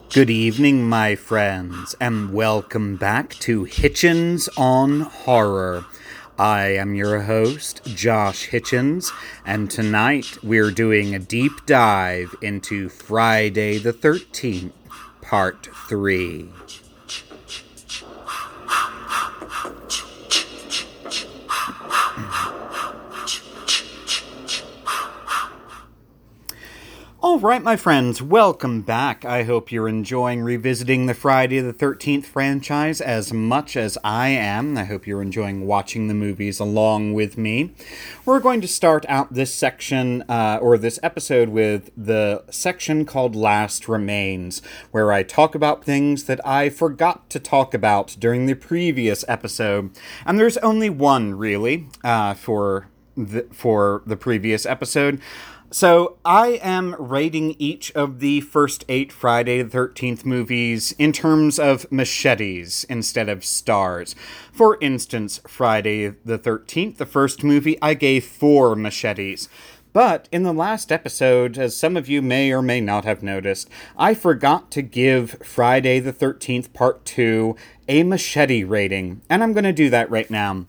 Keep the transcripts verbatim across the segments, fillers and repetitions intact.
Good evening, my friends, and welcome back to Hitchens on Horror. I am your host, Josh Hitchens, and tonight we're doing a deep dive into Friday the thirteenth, Part three. Alright, my friends, welcome back. I hope you're enjoying revisiting the Friday the thirteenth franchise as much as I am. I hope you're enjoying watching the movies along with me. We're going to start out this section, uh, or this episode, with the section called Last Remains, where I talk about things that I forgot to talk about during the previous episode. And there's only one, really, uh, for the, for the previous episode. So, I am rating each of the first eight Friday the thirteenth movies in terms of machetes instead of stars. For instance, Friday the thirteenth, the first movie, I gave four machetes. But in the last episode, as some of you may or may not have noticed, I forgot to give Friday the thirteenth Part two a machete rating, and I'm going to do that right now.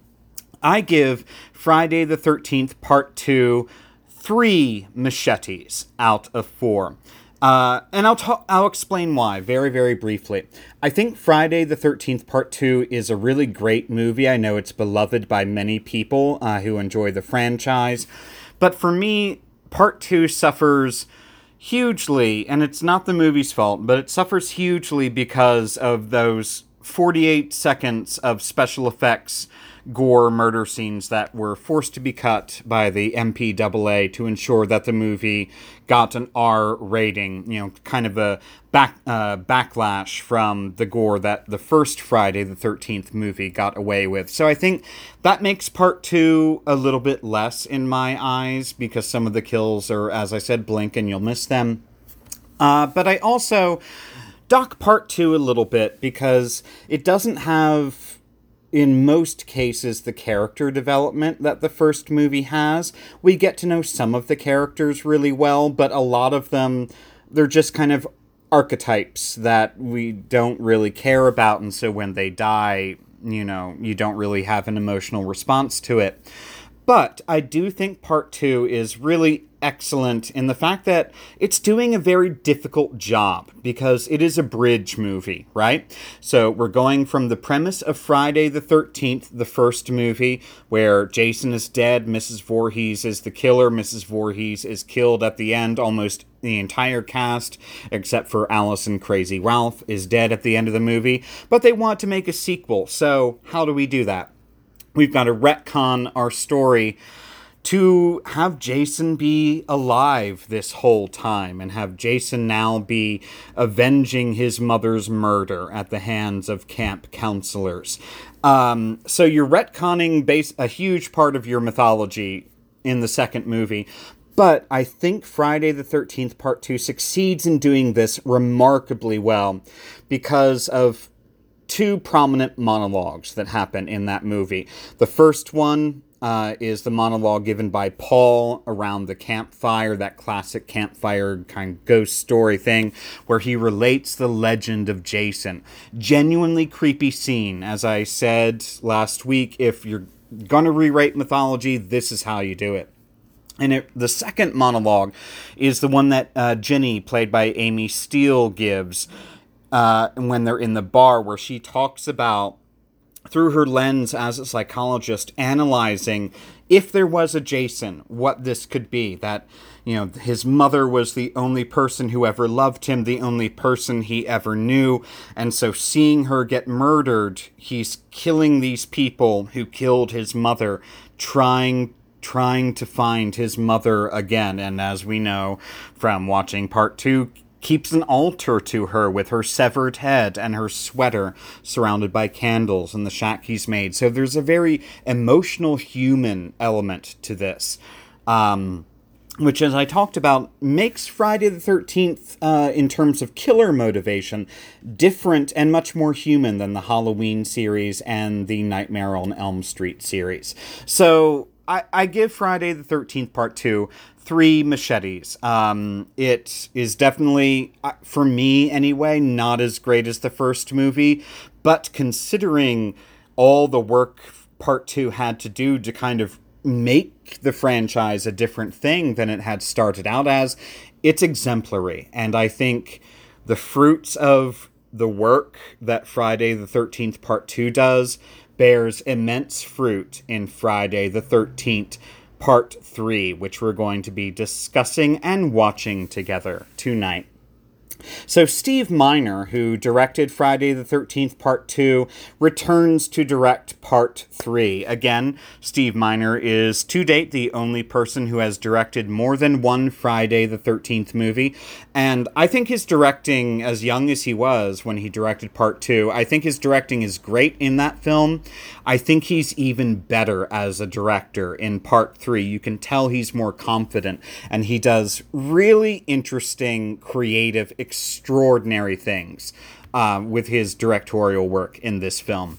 I give Friday the thirteenth Part two three machetes out of four. Uh, and I'll ta- I'll explain why very, very briefly. I think Friday the thirteenth Part two is a really great movie. I know it's beloved by many people uh, who enjoy the franchise. But for me, Part two suffers hugely, and it's not the movie's fault, but it suffers hugely because of those forty-eight seconds of special effects gore murder scenes that were forced to be cut by the M P A A to ensure that the movie got an R rating, you know, kind of a back uh, backlash from the gore that the first Friday the thirteenth movie got away with. So I think that makes Part two a little bit less in my eyes, because some of the kills are, as I said, blink and you'll miss them. Uh, but I also dock Part two a little bit because it doesn't have, in most cases, the character development that the first movie has. We get to know some of the characters really well, but a lot of them, they're just kind of archetypes that we don't really care about, and so when they die, you know, you don't really have an emotional response to it. But I do think Part two is really excellent in the fact that it's doing a very difficult job, because it is a bridge movie, right? So we're going from the premise of Friday the thirteenth, the first movie, where Jason is dead, Missus Voorhees is the killer, Missus Voorhees is killed at the end. Almost the entire cast, except for Alice and Crazy Ralph, is dead at the end of the movie, but they want to make a sequel. So how do we do that? We've got to retcon our story to have Jason be alive this whole time, and have Jason now be avenging his mother's murder at the hands of camp counselors. Um, so you're retconning base a huge part of your mythology in the second movie. But I think Friday the thirteenth Part two succeeds in doing this remarkably well because of two prominent monologues that happen in that movie. The first one uh, is the monologue given by Paul around the campfire, that classic campfire kind of ghost story thing, where he relates the legend of Jason. Genuinely creepy scene. As I said last week, if you're gonna rewrite mythology, this is how you do it. And it, the second monologue is the one that uh, Jenny, played by Amy Steele, gives Uh, when they're in the bar, where she talks about, through her lens as a psychologist, analyzing if there was a Jason, what this could be. That, you know, his mother was the only person who ever loved him, the only person he ever knew. And so seeing her get murdered, he's killing these people who killed his mother, trying trying to find his mother again. And as we know from watching Part two, keeps an altar to her with her severed head and her sweater surrounded by candles and the shack he's made. So there's a very emotional human element to this, um, which, as I talked about, makes Friday the thirteenth, uh, in terms of killer motivation, different and much more human than the Halloween series and the Nightmare on Elm Street series. So I, I give Friday the thirteenth Part two three machetes. Um, it is definitely, uh, for me anyway, not as great as the first movie, but considering all the work part two had to do to kind of make the franchise a different thing than it had started out as, it's exemplary. And I think the fruits of the work that Friday the thirteenth Part two does bears immense fruit in Friday the thirteenth Part three, which we're going to be discussing and watching together tonight. So Steve Miner, who directed Friday the thirteenth Part two, returns to direct Part three. Again, Steve Miner is to date the only person who has directed more than one Friday the thirteenth movie, and I think his directing, as young as he was when he directed Part two, I think his directing is great in that film. I think he's even better as a director in Part three. You can tell he's more confident, and he does really interesting, creative, extraordinary things uh, with his directorial work in this film.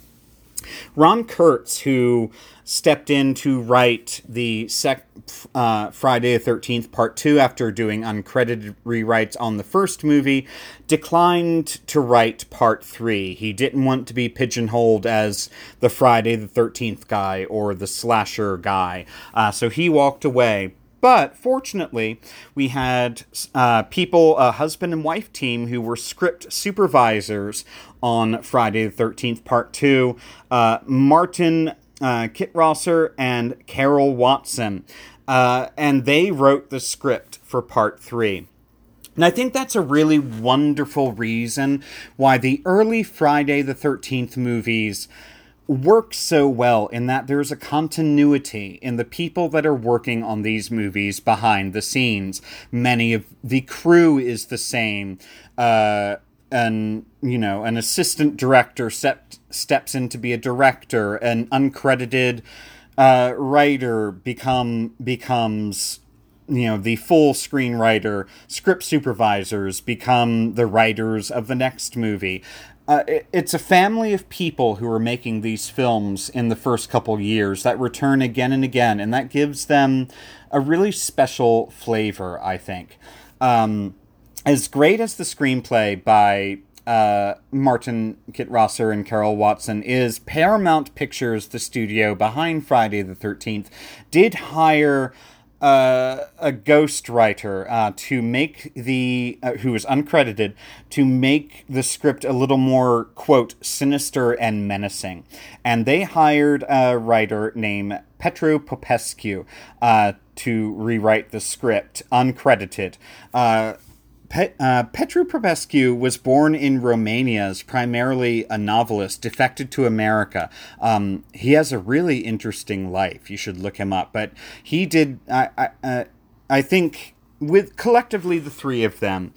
Ron Kurtz, who stepped in to write the sec- uh, Friday the thirteenth Part two after doing uncredited rewrites on the first movie, declined to write Part three. He didn't want to be pigeonholed as the Friday the thirteenth guy or the slasher guy, uh, so he walked away. But fortunately, we had uh, people, a husband and wife team, who were script supervisors on Friday the thirteenth Part two, uh, Martin uh, Kitrosser and Carol Watson. Uh, and they wrote the script for Part three. And I think that's a really wonderful reason why the early Friday the thirteenth movies works so well, in that there's a continuity in the people that are working on these movies behind the scenes. Many of the crew is the same. Uh, and, you know, an assistant director step, steps in to be a director. An uncredited uh, writer become becomes... you know, the full screenwriter. Script supervisors become the writers of the next movie. Uh, it, it's a family of people who are making these films in the first couple years that return again and again, and that gives them a really special flavor, I think. Um, as great as the screenplay by uh, Martin Kitrosser and Carol Watson is, Paramount Pictures, the studio behind Friday the thirteenth, did hire Uh, a ghostwriter uh, to make the, uh, who is uncredited, to make the script a little more, quote, sinister and menacing. And they hired a writer named Petru Popescu uh, to rewrite the script, uncredited. Uh, Pet, uh, Petru Popescu was born in Romania, as primarily a novelist, defected to America. Um, he has a really interesting life. You should look him up. But he did, I, I, uh, I think, with collectively the three of them,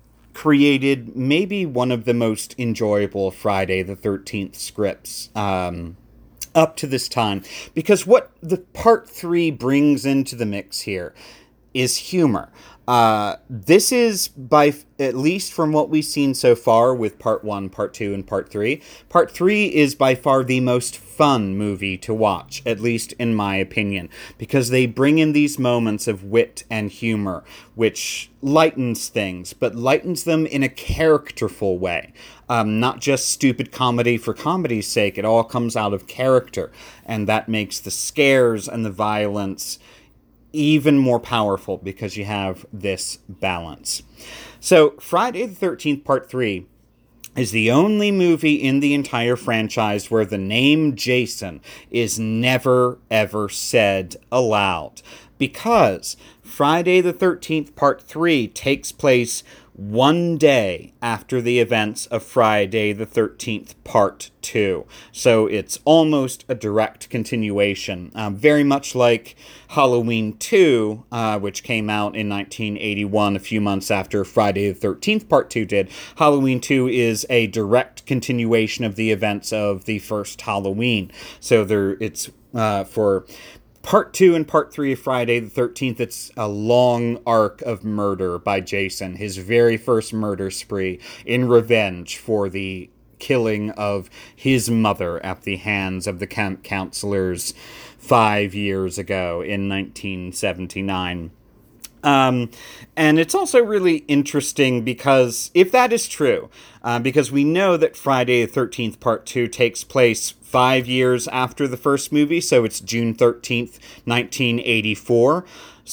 created maybe one of the most enjoyable Friday the thirteenth scripts um, up to this time. Because what the Part three brings into the mix here is humor. Uh, this is, by at least from what we've seen so far with Part one, Part two, and Part three, Part three is by far the most fun movie to watch, at least in my opinion, because they bring in these moments of wit and humor, which lightens things, but lightens them in a characterful way. Um, not just stupid comedy for comedy's sake, it all comes out of character, and that makes the scares and the violence even more powerful because you have this balance. So Friday the thirteenth Part three is the only movie in the entire franchise where the name Jason is never, ever said aloud. Because Friday the thirteenth Part three takes place one day after the events of Friday the thirteenth Part two. So it's almost a direct continuation. Uh, very much like Halloween two, uh, which came out in nineteen eighty-one, a few months after Friday the thirteenth Part two did. Halloween two is a direct continuation of the events of the first Halloween. So there, it's uh, for Part two and Part three of Friday the thirteenth, it's a long arc of murder by Jason, his very first murder spree in revenge for the killing of his mother at the hands of the camp counselors five years ago in nineteen seventy-nine. Um, and it's also really interesting because if that is true, uh, because we know that Friday the thirteenth Part two takes place five years after the first movie, so it's June thirteenth, nineteen eighty-four.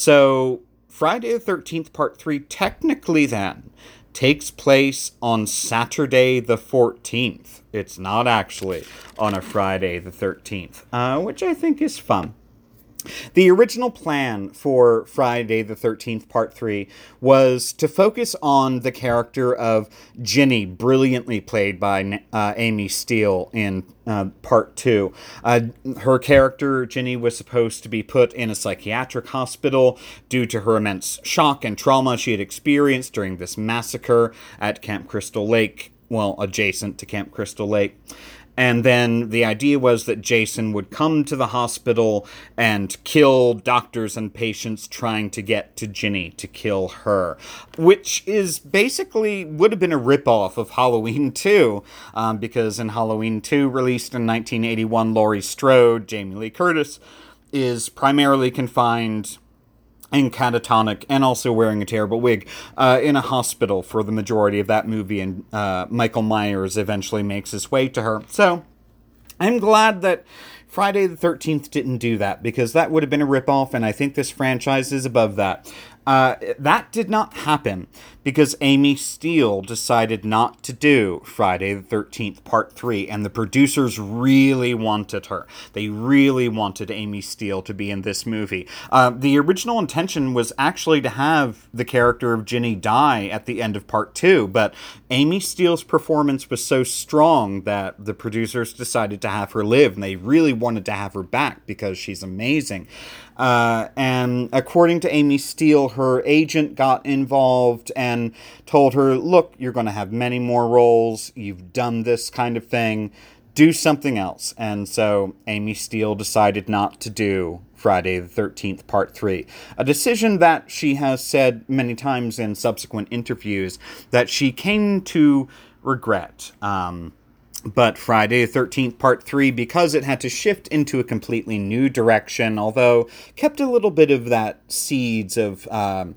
So Friday the thirteenth Part three technically then takes place on Saturday the fourteenth. It's not actually on a Friday the thirteenth, uh, which I think is fun. The original plan for Friday the thirteenth Part three was to focus on the character of Ginny, brilliantly played by uh, Amy Steele in uh, Part two. Uh, her character, Ginny, was supposed to be put in a psychiatric hospital due to her immense shock and trauma she had experienced during this massacre at Camp Crystal Lake, well, adjacent to Camp Crystal Lake. And then the idea was that Jason would come to the hospital and kill doctors and patients trying to get to Ginny to kill her, which is basically would have been a ripoff of Halloween two, um, because in Halloween two, released in nineteen eighty-one, Laurie Strode, Jamie Lee Curtis, is primarily confined and catatonic, and also wearing a terrible wig, uh, in a hospital for the majority of that movie, and uh, Michael Myers eventually makes his way to her. So, I'm glad that Friday the thirteenth didn't do that, because that would have been a ripoff, and I think this franchise is above that. Uh, that did not happen because Amy Steele decided not to do Friday the thirteenth Part three, and the producers really wanted her. They really wanted Amy Steele to be in this movie. Uh, the original intention was actually to have the character of Ginny die at the end of Part two, but Amy Steele's performance was so strong that the producers decided to have her live, and they really wanted to have her back because she's amazing. Uh, and according to Amy Steele, her agent got involved and told her, look, you're going to have many more roles. You've done this kind of thing. Do something else. And so Amy Steele decided not to do Friday the thirteenth Part three. A decision that she has said many times in subsequent interviews that she came to regret. Um... But Friday the thirteenth Part three, because it had to shift into a completely new direction, although kept a little bit of that seeds of um,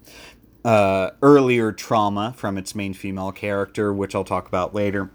uh, earlier trauma from its main female character, which I'll talk about later.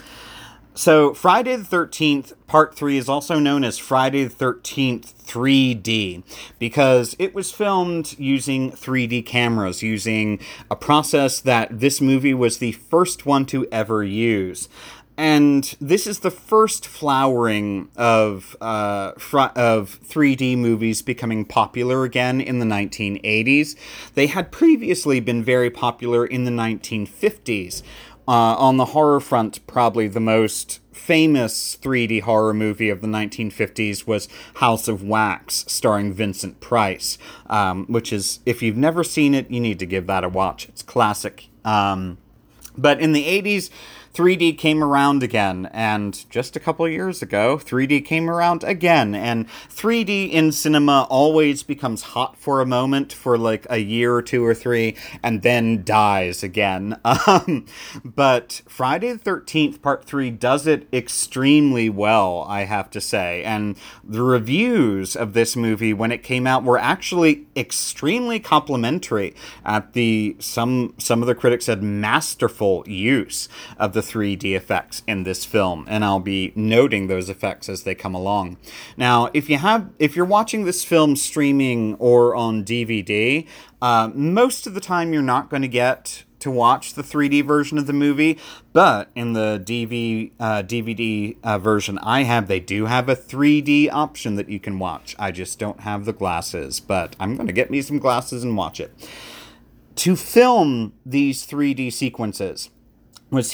So Friday the thirteenth Part three is also known as Friday the thirteenth three D because it was filmed using three D cameras, using a process that this movie was the first one to ever use. And this is the first flowering of uh, fr- of three D movies becoming popular again in the nineteen eighties. They had previously been very popular in the nineteen fifties. Uh, on the horror front, probably the most famous three D horror movie of the nineteen fifties was House of Wax, starring Vincent Price, um, which is, if you've never seen it, you need to give that a watch. It's classic. Um, but in the eighties, three D came around again, and just a couple years ago, three D came around again, and three D in cinema always becomes hot for a moment, for like a year or two or three, and then dies again. Um, but Friday the thirteenth Part three does it extremely well, I have to say, and the reviews of this movie when it came out were actually extremely complimentary at the, some, some of the critics said, masterful use of the three D effects in this film, and I'll be noting those effects as they come along. Now, if you have, if you're watching this film streaming or on D V D, uh, most of the time you're not going to get to watch the three D version of the movie, but in the D V, uh, D V D uh, version I have, they do have a three D option that you can watch. I just don't have the glasses, but I'm going to get me some glasses and watch it. To film these three D sequences was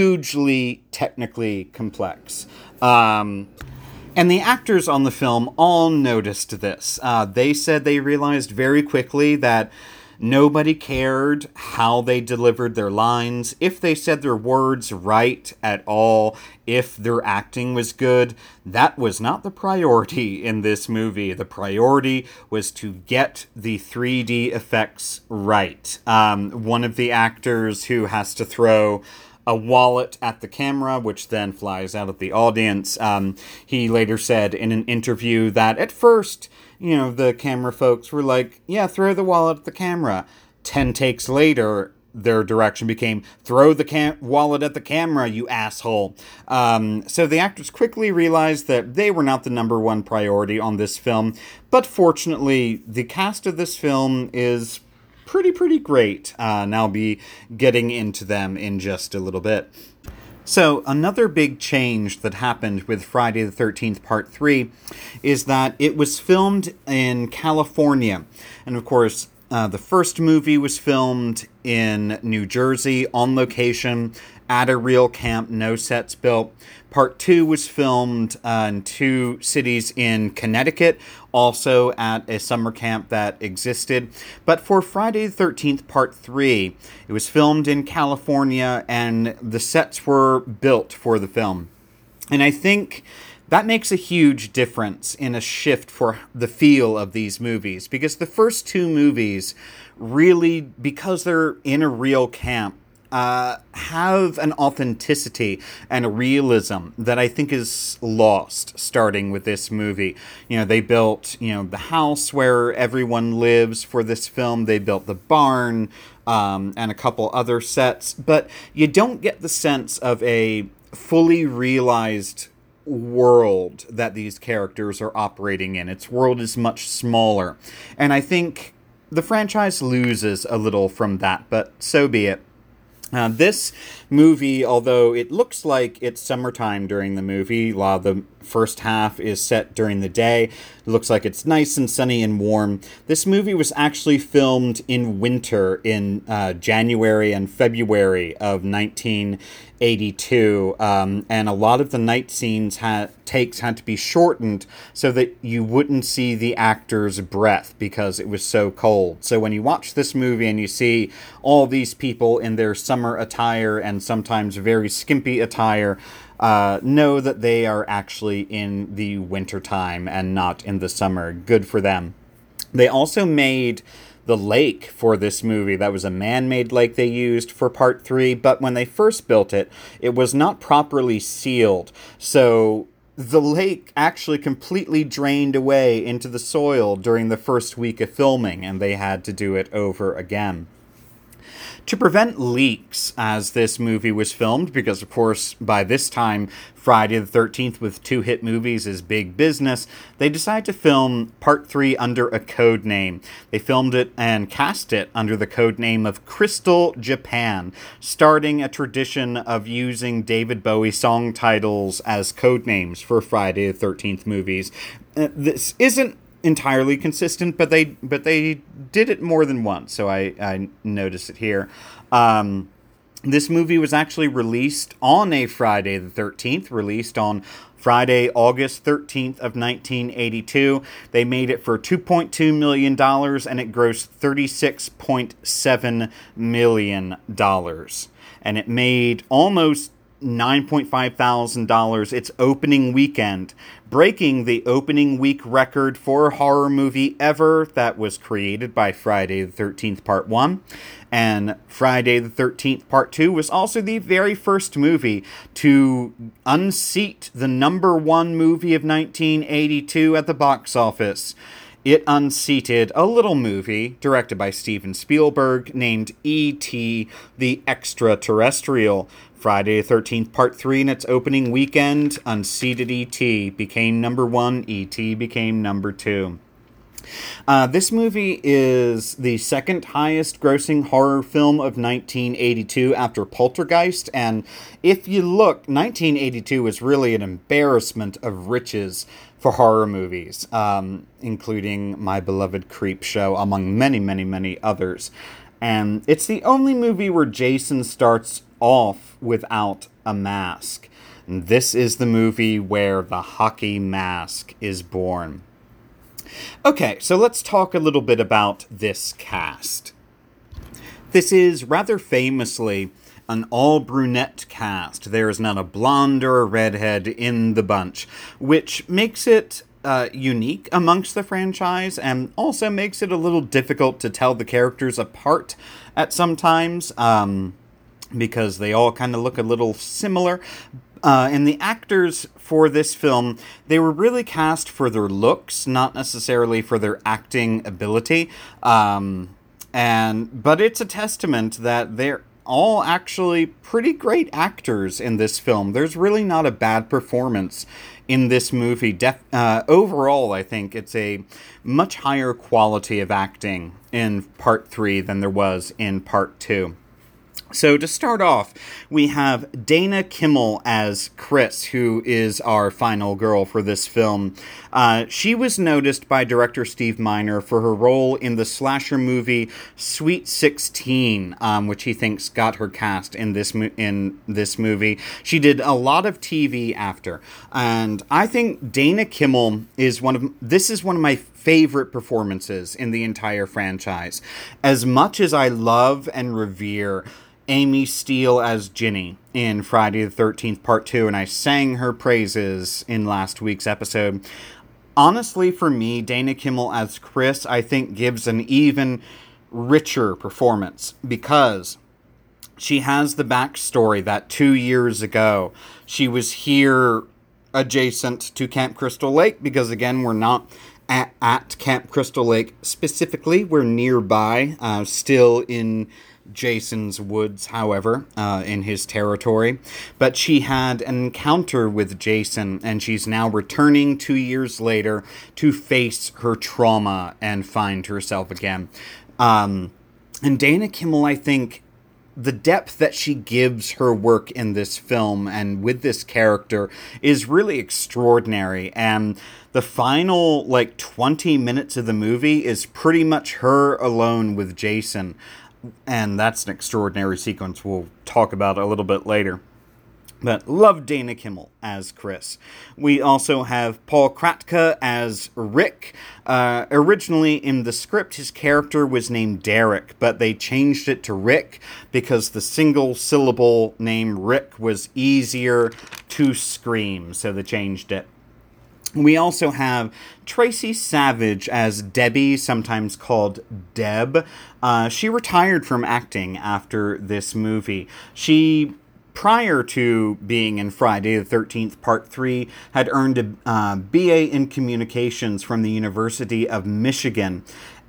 hugely technically complex. Um, and the actors on the film all noticed this. Uh, they said they realized very quickly that nobody cared how they delivered their lines, if they said their words right at all, if their acting was good. That was not the priority in this movie. The priority was to get the three D effects right. Um, one of the actors who has to throw a wallet at the camera, which then flies out at the audience. Um, he later said in an interview that at first, you know, the camera folks were like, yeah, throw the wallet at the camera. Ten takes later, their direction became, throw the cam- wallet at the camera, you asshole. Um, so the actors quickly realized that they were not the number one priority on this film, but fortunately, the cast of this film is pretty, pretty great, uh, and I'll be getting into them in just a little bit. So, another big change that happened with Friday the thirteenth Part three is that it was filmed in California, and of course, Uh, the first movie was filmed in New Jersey, on location, at a real camp, no sets built. Part two was filmed uh, in two cities in Connecticut, also at a summer camp that existed. But for Friday the thirteenth Part three, it was filmed in California, and the sets were built for the film. And I think that makes a huge difference in a shift for the feel of these movies, because the first two movies really, because they're in a real camp, uh, have an authenticity and a realism that I think is lost starting with this movie. You know, they built, you know, the house where everyone lives for this film. They built the barn, um, and a couple other sets, but you don't get the sense of a fully realized world that these characters are operating in. Its world is much smaller. And I think the franchise loses a little from that, but so be it. Uh, this movie, although it looks like it's summertime during the movie, a lot of the first half is set during the day, it looks like it's nice and sunny and warm. This movie was actually filmed in winter in uh, January and February of nineteen eighty-two, um, and a lot of the night scenes had takes had to be shortened so that you wouldn't see the actor's breath because it was so cold. So when you watch this movie and you see all these people in their summer attire and sometimes very skimpy attire, uh, know that they are actually in the winter time and not in the summer. Good for them. They also made the lake for this movie. That was a man-made lake they used for part three, but when they first built it, it was not properly sealed. So the lake actually completely drained away into the soil during the first week of filming, and they had to do it over again. To prevent leaks as this movie was filmed, because of course by this time Friday the thirteenth with two hit movies is big business, they decided to film part three under a code name. They filmed it and cast it under the code name of Crystal Japan, starting a tradition of using David Bowie song titles as code names for Friday the thirteenth movies. Uh, this isn't entirely consistent, but they but they did it more than once, so I, I noticed it here. Um, this movie was actually released on a Friday the thirteenth, released on Friday, August thirteenth of nineteen eighty-two. They made it for two point two million dollars, and it grossed thirty-six point seven million dollars. And it made almost nine point five thousand dollars its opening weekend, breaking the opening week record for a horror movie ever that was created by Friday the thirteenth Part one. And Friday the thirteenth Part two was also the very first movie to unseat the number one movie of nineteen eighty-two at the box office. It unseated a little movie directed by Steven Spielberg named E T the Extraterrestrial. Friday the thirteenth Part three in its opening weekend unseated E T, became number one, E T became number two. Uh, this movie is the second highest grossing horror film of nineteen eighty-two after Poltergeist, and if you look, nineteen eighty-two was really an embarrassment of riches for horror movies, um, including My Beloved Creepshow, among many, many, many others. And it's the only movie where Jason starts off without a mask. And this is the movie where the hockey mask is born. Okay, so let's talk a little bit about this cast. This is rather famously an all-brunette cast. There is not a blonde or a redhead in the bunch, which makes it uh, unique amongst the franchise and also makes it a little difficult to tell the characters apart at some times. Um... because they all kind of look a little similar. Uh, and the actors for this film, they were really cast for their looks, not necessarily for their acting ability. Um, and but it's a testament that they're all actually pretty great actors in this film. There's really not a bad performance in this movie. Def- uh, overall, I think it's a much higher quality of acting in part three than there was in part two. So to start off, we have Dana Kimmel as Chris, who is our final girl for this film. Uh, she was noticed by director Steve Miner for her role in the slasher movie Sweet sixteen, um, which he thinks got her cast in this mo- in this movie. She did a lot of T V after, and I think Dana Kimmel is one of this is one of my favorite performances in the entire franchise. As much as I love and revere Amy Steele as Ginny in Friday the thirteenth Part two, and I sang her praises in last week's episode. Honestly, for me, Dana Kimmel as Chris, I think, gives an even richer performance, because she has the backstory that two years ago she was here adjacent to Camp Crystal Lake, because, again, we're not at, at Camp Crystal Lake specifically. We're nearby, uh, still in Jason's woods, however, uh, in his territory. But she had an encounter with Jason, and she's now returning two years later to face her trauma and find herself again. Um, and Dana Kimmel, I think, the depth that she gives her work in this film and with this character is really extraordinary. And the final, like, twenty minutes of the movie is pretty much her alone with Jason. And that's an extraordinary sequence we'll talk about a little bit later. But love Dana Kimmel as Chris. We also have Paul Kratka as Rick. Uh, originally in the script, his character was named Derek, but they changed it to Rick because the single syllable name Rick was easier to scream, so they changed it. We also have Tracy Savage as Debbie, sometimes called Deb. Uh, she retired from acting after this movie. She, prior to being in Friday the thirteenth Part three, had earned a uh, B A in Communications from the University of Michigan.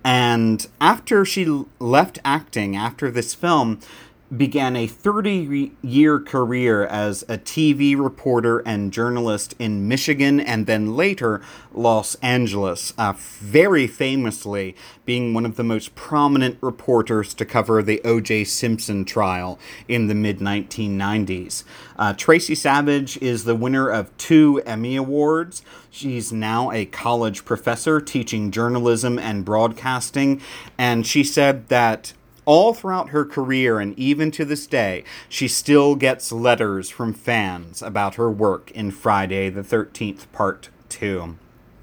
And after she left acting, after this film, began a thirty-year career as a T V reporter and journalist in Michigan and then later Los Angeles, uh, very famously being one of the most prominent reporters to cover the O J Simpson trial in the mid nineteen nineties. Uh, Tracy Savage is the winner of two Emmy Awards. She's now a college professor teaching journalism and broadcasting, and she said that all throughout her career, and even to this day, she still gets letters from fans about her work in Friday the thirteenth Part two.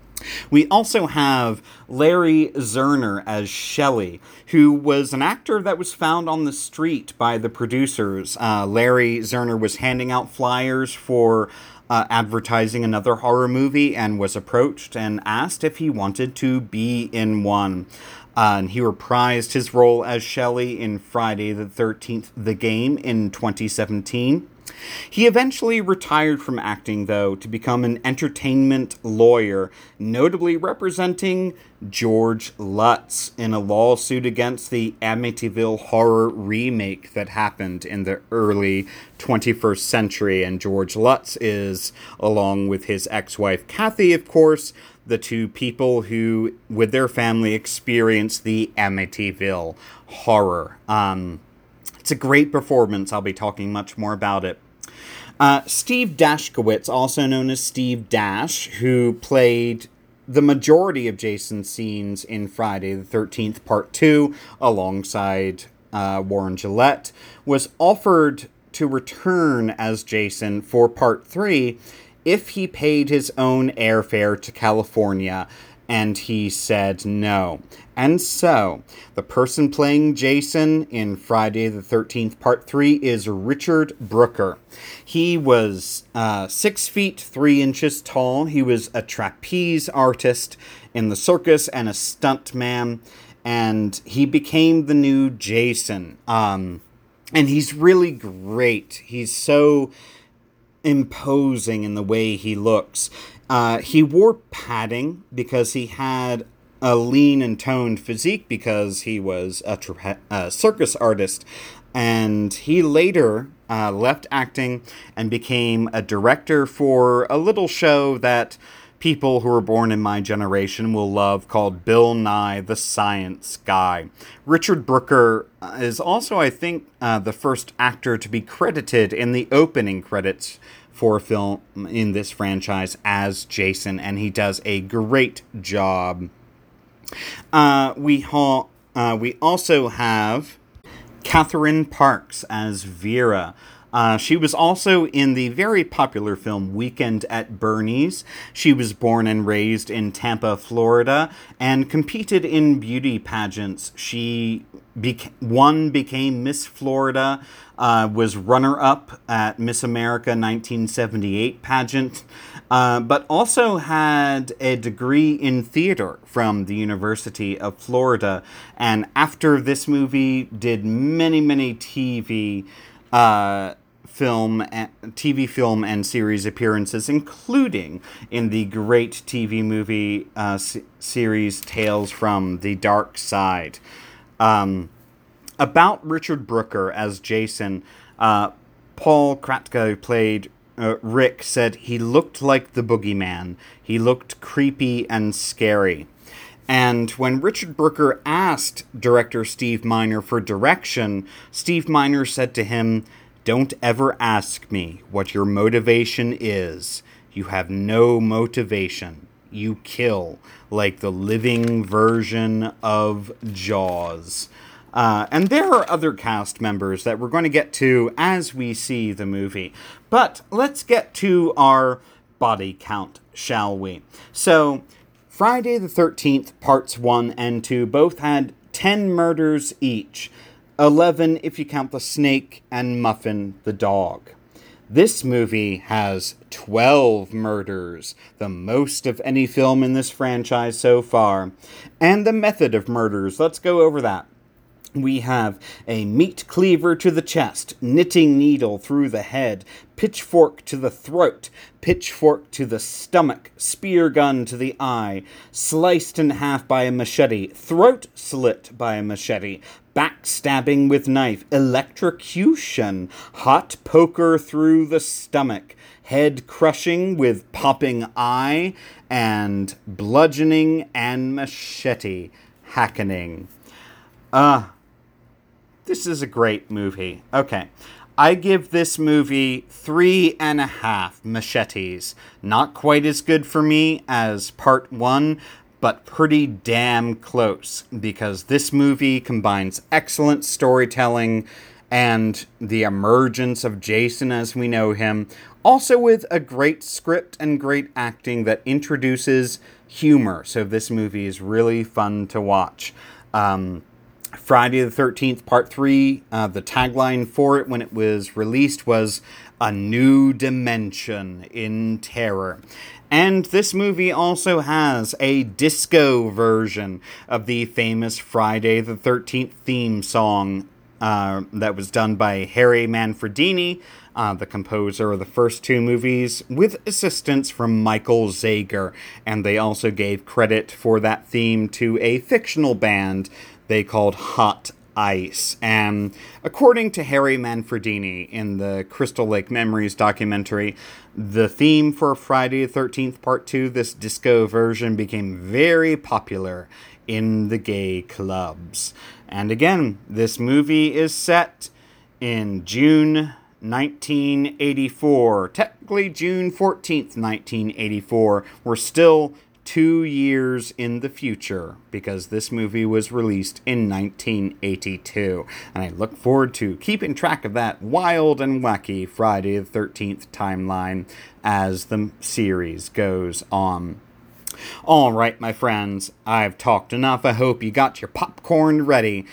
We also have Larry Zerner as Shelley, who was an actor that was found on the street by the producers. Uh, Larry Zerner was handing out flyers for uh, advertising another horror movie and was approached and asked if he wanted to be in one. Uh, and he reprised his role as Shelley in Friday the thirteenth, The Game in twenty seventeen. He eventually retired from acting, though, to become an entertainment lawyer, notably representing George Lutz in a lawsuit against the Amityville Horror remake that happened in the early twenty-first century. And George Lutz is, along with his ex-wife Kathy, of course, the two people who, with their family, experienced the Amityville Horror. Um, it's a great performance. I'll be talking much more about it. Uh, Steve Dashkowitz, also known as Steve Dash, who played the majority of Jason's scenes in Friday the thirteenth Part two, alongside uh, Warren Gillette, was offered to return as Jason for Part three if he paid his own airfare to California, and he said no. And so, the person playing Jason in Friday the thirteenth Part three is Richard Brooker. He was uh, six feet three inches tall. He was a trapeze artist in the circus and a stuntman, and he became the new Jason. Um... And he's really great. He's so imposing in the way he looks. Uh, he wore padding because he had a lean and toned physique because he was a, tra- a circus artist. And he later uh, left acting and became a director for a little show that people who were born in my generation will love called Bill Nye the Science Guy. Richard Brooker is also, I think, uh, the first actor to be credited in the opening credits for a film in this franchise as Jason, and he does a great job. Uh, we, ha- uh, we also have Catherine Parks as Vera. Uh, she was also in the very popular film Weekend at Bernie's. She was born and raised in Tampa, Florida, and competed in beauty pageants. She beca- one became Miss Florida, uh, was runner-up at Miss America nineteen seventy-eight pageant, uh, but also had a degree in theater from the University of Florida. And after this movie, did many, many T V uh, film, T V film and series appearances, including in the great T V movie uh, s- series Tales from the Dark Side. Um, about Richard Brooker as Jason, uh, Paul Kratka, who played uh, Rick, said he looked like the boogeyman. He looked creepy and scary. And when Richard Brooker asked director Steve Miner for direction, Steve Miner said to him, "Don't ever ask me what your motivation is. You have no motivation. You kill like the living version of Jaws." Uh, and there are other cast members that we're going to get to as we see the movie. But let's get to our body count, shall we? So, Friday the thirteenth, parts one and two both had ten murders each. eleven if you count the snake and Muffin the dog. This movie has twelve murders, the most of any film in this franchise so far. And the method of murders, let's go over that. We have a meat cleaver to the chest, knitting needle through the head, pitchfork to the throat, pitchfork to the stomach, spear gun to the eye, sliced in half by a machete, throat slit by a machete, backstabbing with knife, electrocution, hot poker through the stomach, head crushing with popping eye, and bludgeoning and machete hackening. Ah. Uh, This is a great movie. Okay. I give this movie three and a half machetes. Not quite as good for me as part one, but pretty damn close, because this movie combines excellent storytelling and the emergence of Jason as we know him, also with a great script and great acting that introduces humor. So this movie is really fun to watch. Um... Friday the thirteenth, Part three, uh, the tagline for it when it was released was "A New Dimension in Terror." And this movie also has a disco version of the famous Friday the thirteenth theme song uh, that was done by Harry Manfredini, uh, the composer of the first two movies, with assistance from Michael Zager. And they also gave credit for that theme to a fictional band they called Hot Ice. And according to Harry Manfredini in the Crystal Lake Memories documentary, the theme for Friday the thirteenth Part two, this disco version, became very popular in the gay clubs. And again, this movie is set in June nineteen eighty-four. Technically June fourteenth, nineteen eighty-four. We're still two years in the future, because this movie was released in nineteen eighty-two. And I look forward to keeping track of that wild and wacky Friday the thirteenth timeline as the series goes on. All right, my friends, I've talked enough. I hope you got your popcorn ready,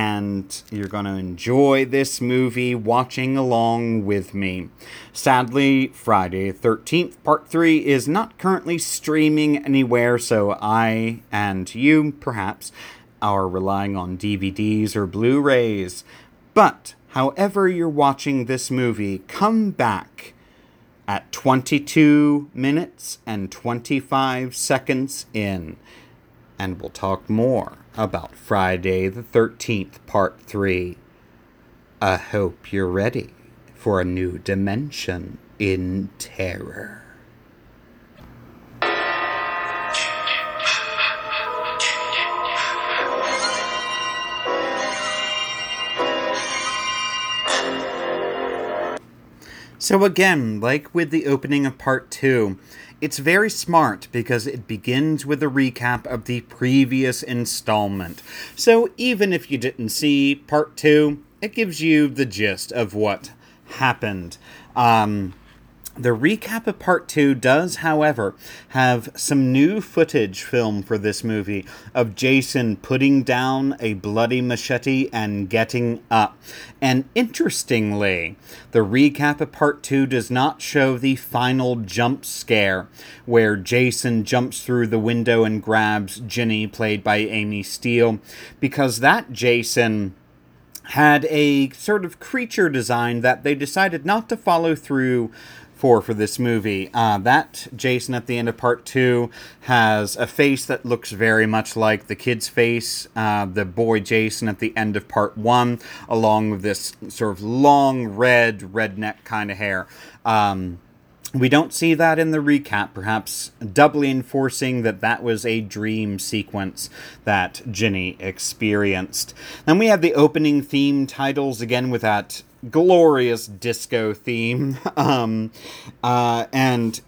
and you're going to enjoy this movie watching along with me. Sadly, Friday the thirteenth Part three is not currently streaming anywhere, so I, and you, perhaps, are relying on D V Ds or Blu-rays. But however you're watching this movie, come back at twenty-two minutes and twenty-five seconds in, and we'll talk more about Friday the thirteenth, Part three. I hope you're ready for a new dimension in terror. So again, like with the opening of Part two, it's very smart because it begins with a recap of the previous installment. So even if you didn't see Part two, it gives you the gist of what happened. Um, the recap of Part two does, however, have some new footage filmed for this movie of Jason putting down a bloody machete and getting up. And interestingly, the recap of Part two does not show the final jump scare, where Jason jumps through the window and grabs Ginny, played by Amy Steele, because that Jason had a sort of creature design that they decided not to follow through for for this movie. Uh, that Jason at the end of Part two has a face that looks very much like the kid's face, uh, the boy Jason at the end of Part one, along with this sort of long red redneck kind of hair. Um, we don't see that in the recap, perhaps doubly enforcing that that was a dream sequence that Ginny experienced. Then we have the opening theme titles, again with that glorious disco theme. um, uh, and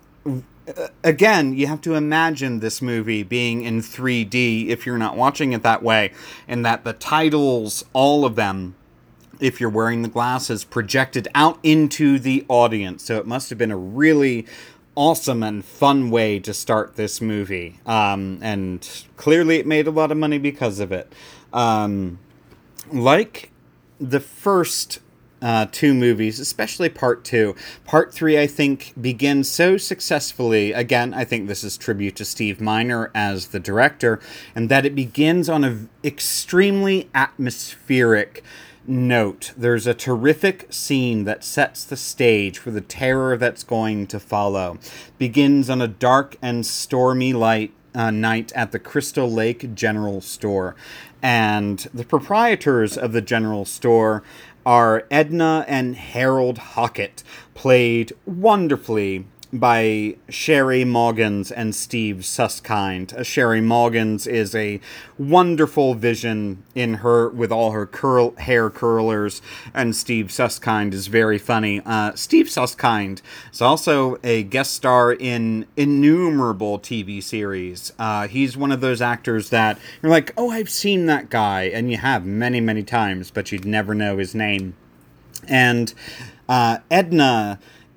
again, you have to imagine this movie being in three D if you're not watching it that way, and that the titles, all of them, if you're wearing the glasses, projected out into the audience. So it must have been a really awesome and fun way to start this movie. Um, and clearly it made a lot of money because of it. Um, like the first uh, two movies, especially Part two, Part three, I think, begins so successfully. Again, I think this is tribute to Steve Miner as the director, and that it begins on an extremely atmospheric note. There's a terrific scene that sets the stage for the terror that's going to follow. Begins on a dark and stormy light uh, night at the Crystal Lake General Store. And the proprietors of the general store are Edna and Harold Hockett, played wonderfully by Sherry Moggins and Steve Susskind. Uh, Sherry Moggins is a wonderful vision in her, with all her curl hair curlers, and Steve Susskind is very funny. Uh, Steve Susskind is also a guest star in innumerable T V series. Uh, he's one of those actors that you're like, oh, I've seen that guy, and you have many, many times, but you'd never know his name. And uh, Edna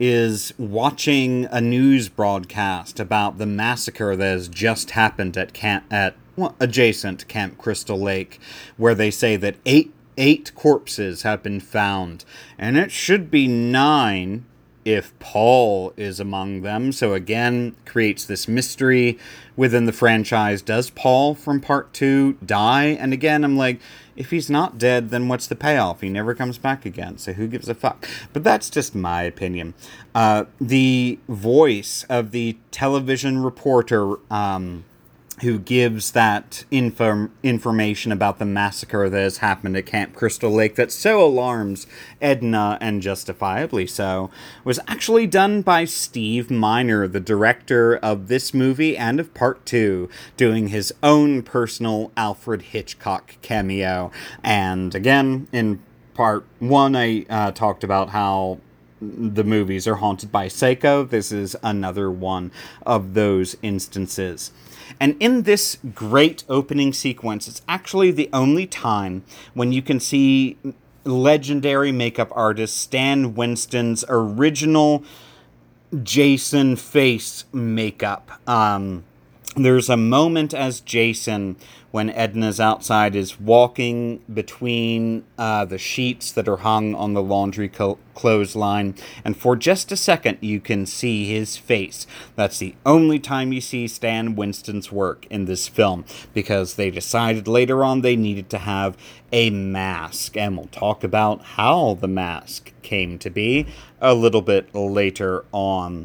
is watching a news broadcast about the massacre that has just happened at camp, at well, adjacent Camp Crystal Lake, where they say that eight eight corpses have been found, and it should be nine if Paul is among them. So again, creates this mystery within the franchise. Does Paul from Part two die? And again, I'm like, if he's not dead, then what's the payoff? He never comes back again, so who gives a fuck? But that's just my opinion. Uh, the voice of the television reporter um, who gives that info information about the massacre that has happened at Camp Crystal Lake that so alarms Edna, and justifiably so, was actually done by Steve Miner, the director of this movie and of Part two, doing his own personal Alfred Hitchcock cameo. And again, in Part one, I uh, talked about how the movies are haunted by Psycho. This is another one of those instances. And in this great opening sequence, it's actually the only time when you can see legendary makeup artist Stan Winston's original Jason face makeup. Um, there's a moment as Jason, when Edna's outside, is walking between uh, the sheets that are hung on the laundry co- clothesline, and for just a second you can see his face. That's the only time you see Stan Winston's work in this film, because they decided later on they needed to have a mask, and we'll talk about how the mask came to be a little bit later on.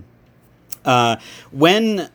Uh, when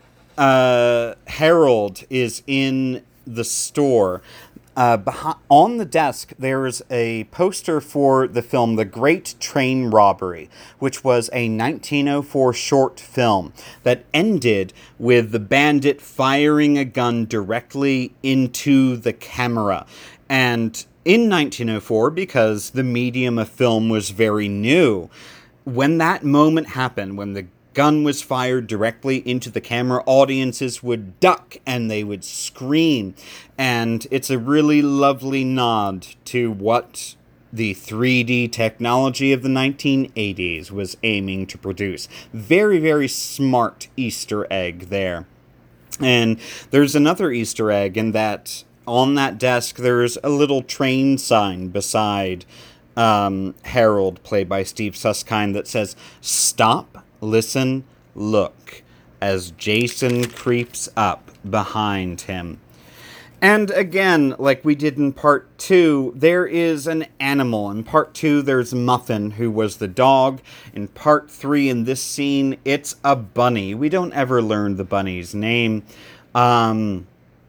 uh, Harold is in the store, uh, behind, on the desk there's a poster for the film The Great Train Robbery, which was a nineteen oh four short film that ended with the bandit firing a gun directly into the camera. And in nineteen oh four, because the medium of film was very new, when that moment happened, when the gun was fired directly into the camera, audiences would duck and they would scream. And it's a really lovely nod to what the three D technology of the nineteen eighties was aiming to produce. Very, very smart Easter egg there. And there's another Easter egg in that on that desk there's a little train sign beside um, Harold, played by Steve Susskind, that says, "Stop, listen, look," as Jason creeps up behind him. And again, like we did in part two, there is an animal. In part two, there's Muffin, who was the dog. In part three, in this scene, it's a bunny. We don't ever learn the bunny's name. Um,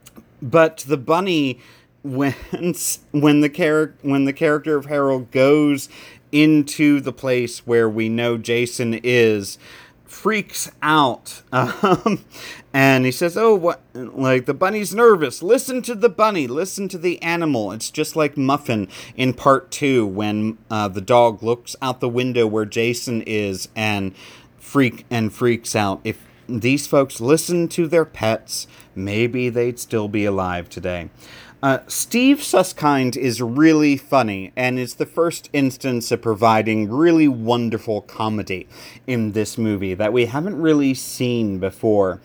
but the bunny, when when the char- when the character of Harold goes into the place where we know Jason is, freaks out, um, and he says, "Oh, what? Like, the bunny's nervous. Listen to the bunny. Listen to the animal." It's just like Muffin in part two, when uh, the dog looks out the window where Jason is and freak and freaks out. If these folks listened to their pets, maybe they'd still be alive today. Uh, Steve Susskind is really funny, and is the first instance of providing really wonderful comedy in this movie that we haven't really seen before.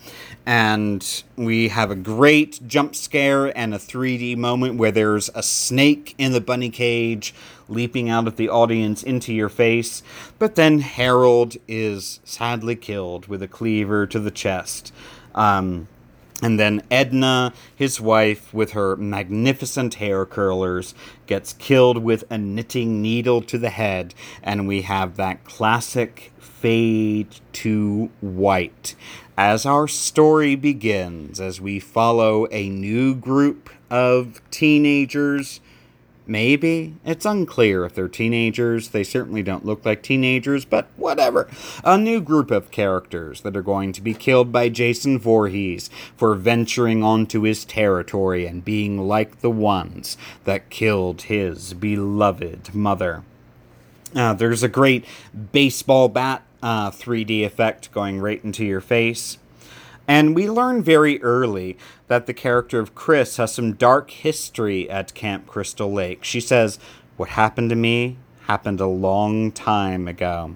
And we have a great jump scare and a three D moment where there's a snake in the bunny cage leaping out of the audience into your face. But then Harold is sadly killed with a cleaver to the chest. Um... And then Edna, his wife, with her magnificent hair curlers, gets killed with a knitting needle to the head. And we have that classic fade to white as our story begins, as we follow a new group of teenagers. Maybe. It's unclear if they're teenagers. They certainly don't look like teenagers, but whatever. A new group of characters that are going to be killed by Jason Voorhees for venturing onto his territory and being like the ones that killed his beloved mother. Uh, there's a great baseball bat uh, three D effect going right into your face. And we learn very early that the character of Chris has some dark history at Camp Crystal Lake. She says, "What happened to me happened a long time ago."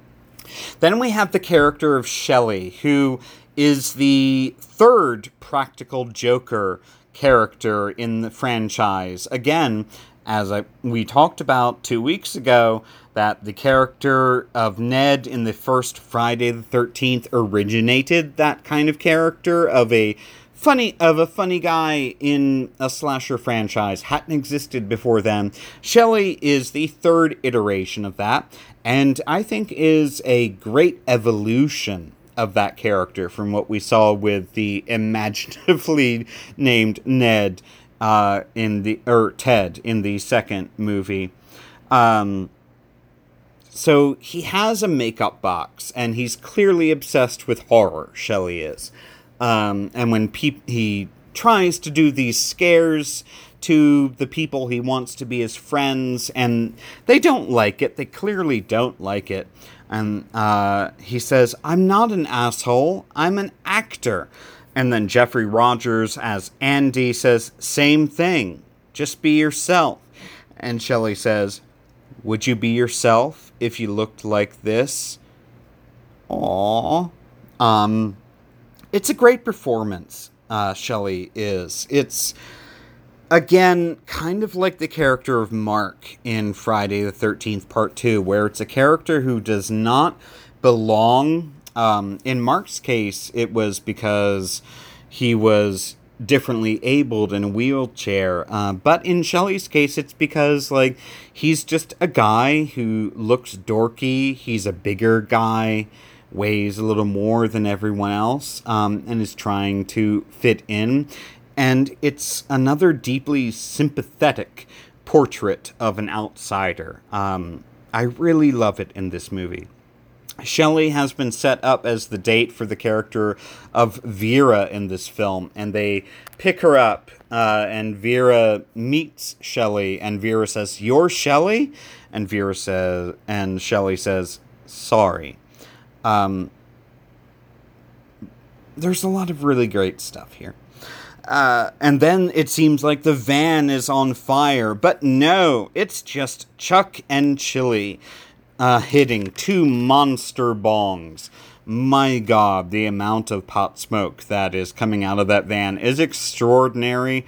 Then we have the character of Shelley, who is the third Practical Joker character in the franchise. Again, as I, we talked about two weeks ago, that the character of Ned in the first Friday the thirteenth originated that kind of character of a funny of a funny guy in a slasher franchise. Hadn't existed before then. Shelley is the third iteration of that, and I think is a great evolution of that character from what we saw with the imaginatively named Ned uh, in the or Ted in the second movie. Um, So he has a makeup box, and he's clearly obsessed with horror, Shelley is. Um, and when pe- he tries to do these scares to the people he wants to be his friends, and they don't like it. They clearly don't like it. And uh, he says, "I'm not an asshole. I'm an actor." And then Jeffrey Rogers as Andy says, "Same thing. Just be yourself." And Shelley says, "Would you be yourself if you looked like this?" Aww. Um, it's a great performance uh, Shelley is. It's, again, kind of like the character of Mark in Friday the thirteenth Part two, where it's a character who does not belong. Um, in Mark's case, it was because he was differently abled in a wheelchair. Uh, but in Shelley's case, it's because, like, he's just a guy who looks dorky. He's a bigger guy, weighs a little more than everyone else, um, and is trying to fit in. And it's another deeply sympathetic portrait of an outsider. Um, I really love it in this movie. Shelley has been set up as the date for the character of Vera in this film, and they pick her up, uh, and Vera meets Shelley, and Vera says, "You're Shelley?" And Vera says, and Shelley says, "Sorry." Um, there's a lot of really great stuff here. Uh, and then it seems like the van is on fire, but no, it's just Chuck and Chili uh, hitting two monster bongs. My God, the amount of pot smoke that is coming out of that van is extraordinary.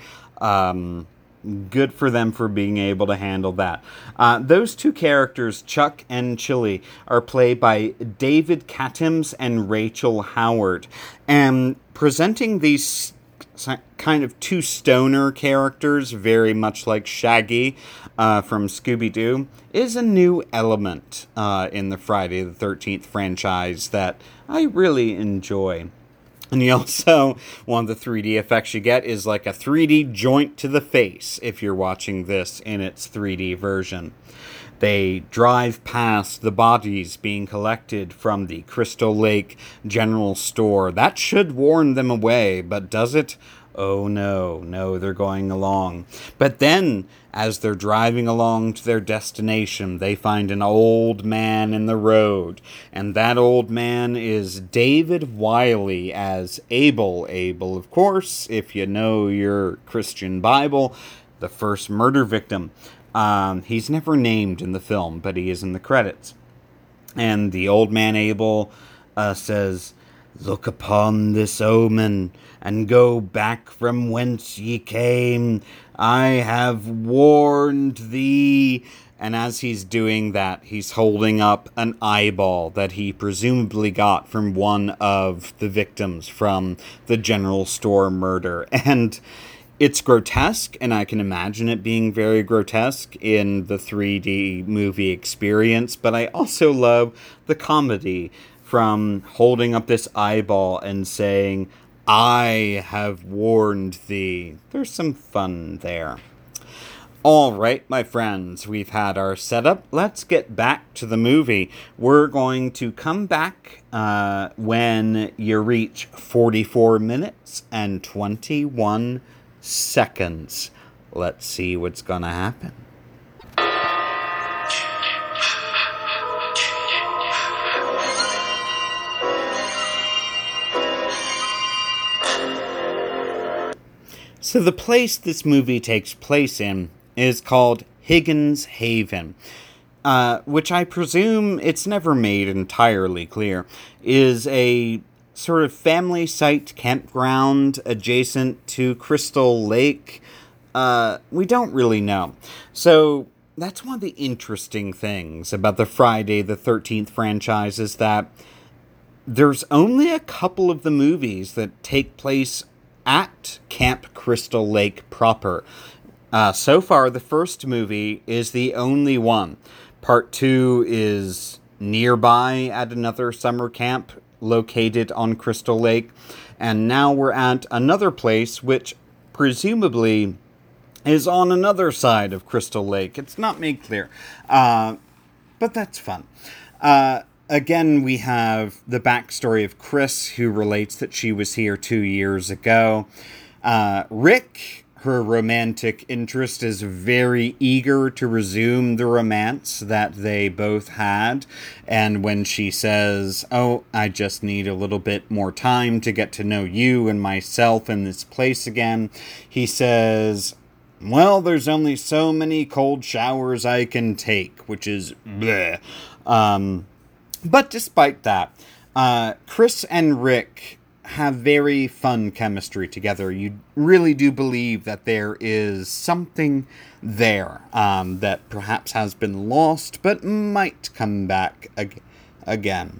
Um, good for them for being able to handle that. Uh, those two characters, Chuck and Chili, are played by David Katims and Rachel Howard. And presenting these kind of two stoner characters, very much like Shaggy uh, from Scooby-Doo, is a new element uh, in the Friday the thirteenth franchise that I really enjoy. And you also, one of the three D effects you get is like a three D joint to the face if you're watching this in its three D version. They drive past the bodies being collected from the Crystal Lake General Store. That should warn them away, but does it? Oh no, no, they're going along. But then, as they're driving along to their destination, they find an old man in the road. And that old man is David Wiley as Abel. Abel, of course, if you know your Christian Bible, the first murder victim. Um, he's never named in the film, but he is in the credits. And the old man Abel uh, says, "Look upon this omen, and go back from whence ye came. I have warned thee." And as he's doing that, he's holding up an eyeball that he presumably got from one of the victims from the General Store murder. And it's grotesque, and I can imagine it being very grotesque in the three D movie experience, but I also love the comedy from holding up this eyeball and saying, "I have warned thee." There's some fun there. All right, my friends, we've had our setup. Let's get back to the movie. We're going to come back uh, when you reach forty-four minutes and twenty-one seconds. Let's see what's gonna happen. So the place this movie takes place in is called Higgins Haven, uh, which I presume, it's never made entirely clear, is a sort of family site campground adjacent to Crystal Lake. Uh, we don't really know. So that's one of the interesting things about the Friday the thirteenth franchise, is that there's only a couple of the movies that take place at Camp Crystal Lake proper. Uh, so far, the first movie is the only one. Part two is nearby at another summer camp located on Crystal Lake. And now we're at another place which presumably is on another side of Crystal Lake. It's not made clear. Uh, but that's fun. Uh, again, we have the backstory of Chris, who relates that she was here two years ago. Uh, Rick, her romantic interest, is very eager to resume the romance that they both had. And when she says, "Oh, I just need a little bit more time to get to know you and myself in this place again," he says, "Well, there's only so many cold showers I can take," which is bleh. Um, but despite that, uh, Chris and Rick have very fun chemistry together. You really do believe that there is something there um, that perhaps has been lost, but might come back ag- again.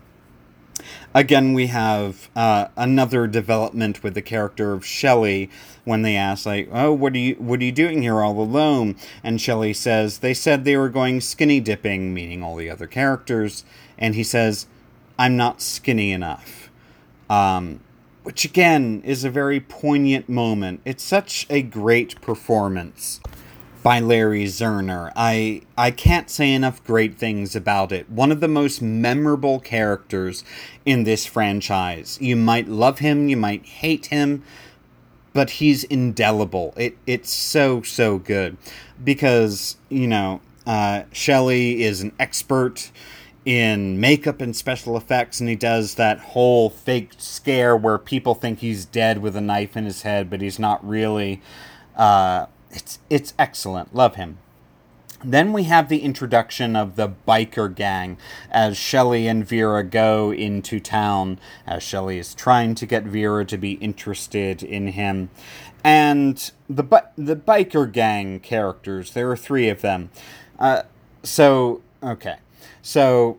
Again, we have uh, another development with the character of Shelley when they ask, like, oh, what are you, what are you doing here all alone? And Shelley says, they said they were going skinny dipping, meaning all the other characters. And he says, I'm not skinny enough. Um, which, again, is a very poignant moment. It's such a great performance by Larry Zerner. I I can't say enough great things about it. One of the most memorable characters in this franchise. You might love him, you might hate him, but he's indelible. It It's so, so good. Because, you know, uh, Shelley is an expert in makeup and special effects, and he does that whole fake scare where people think he's dead with a knife in his head, but he's not really. Uh, it's it's excellent. Love him. Then we have the introduction of the biker gang as Shelley and Vera go into town, as Shelley is trying to get Vera to be interested in him. And the bi- the biker gang characters, there are three of them. Uh, so, okay. So,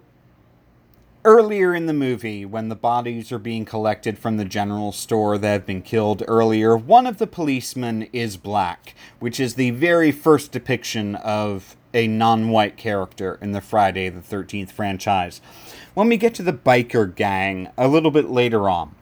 earlier in the movie, when the bodies are being collected from the general store that have been killed earlier, one of the policemen is black, which is the very first depiction of a non-white character in the Friday the thirteenth franchise. When we get to the biker gang a little bit later on,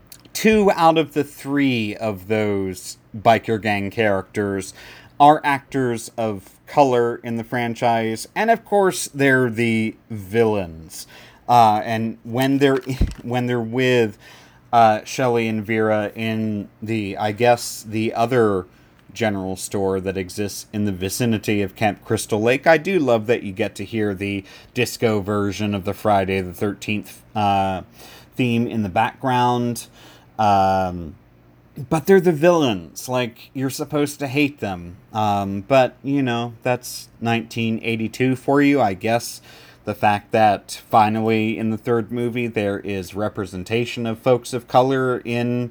two out of the three of those biker gang characters are actors of color in the franchise, and of course they're the villains. Uh, and when they're when they're with uh, Shelley and Vera in the, I guess, the other general store that exists in the vicinity of Camp Crystal Lake, I do love that you get to hear the disco version of the Friday the thirteenth uh, theme in the background. Um, but they're the villains. Like, you're supposed to hate them. Um, but, you know, that's nineteen eighty-two for you, I guess. The fact that finally in the third movie there is representation of folks of color in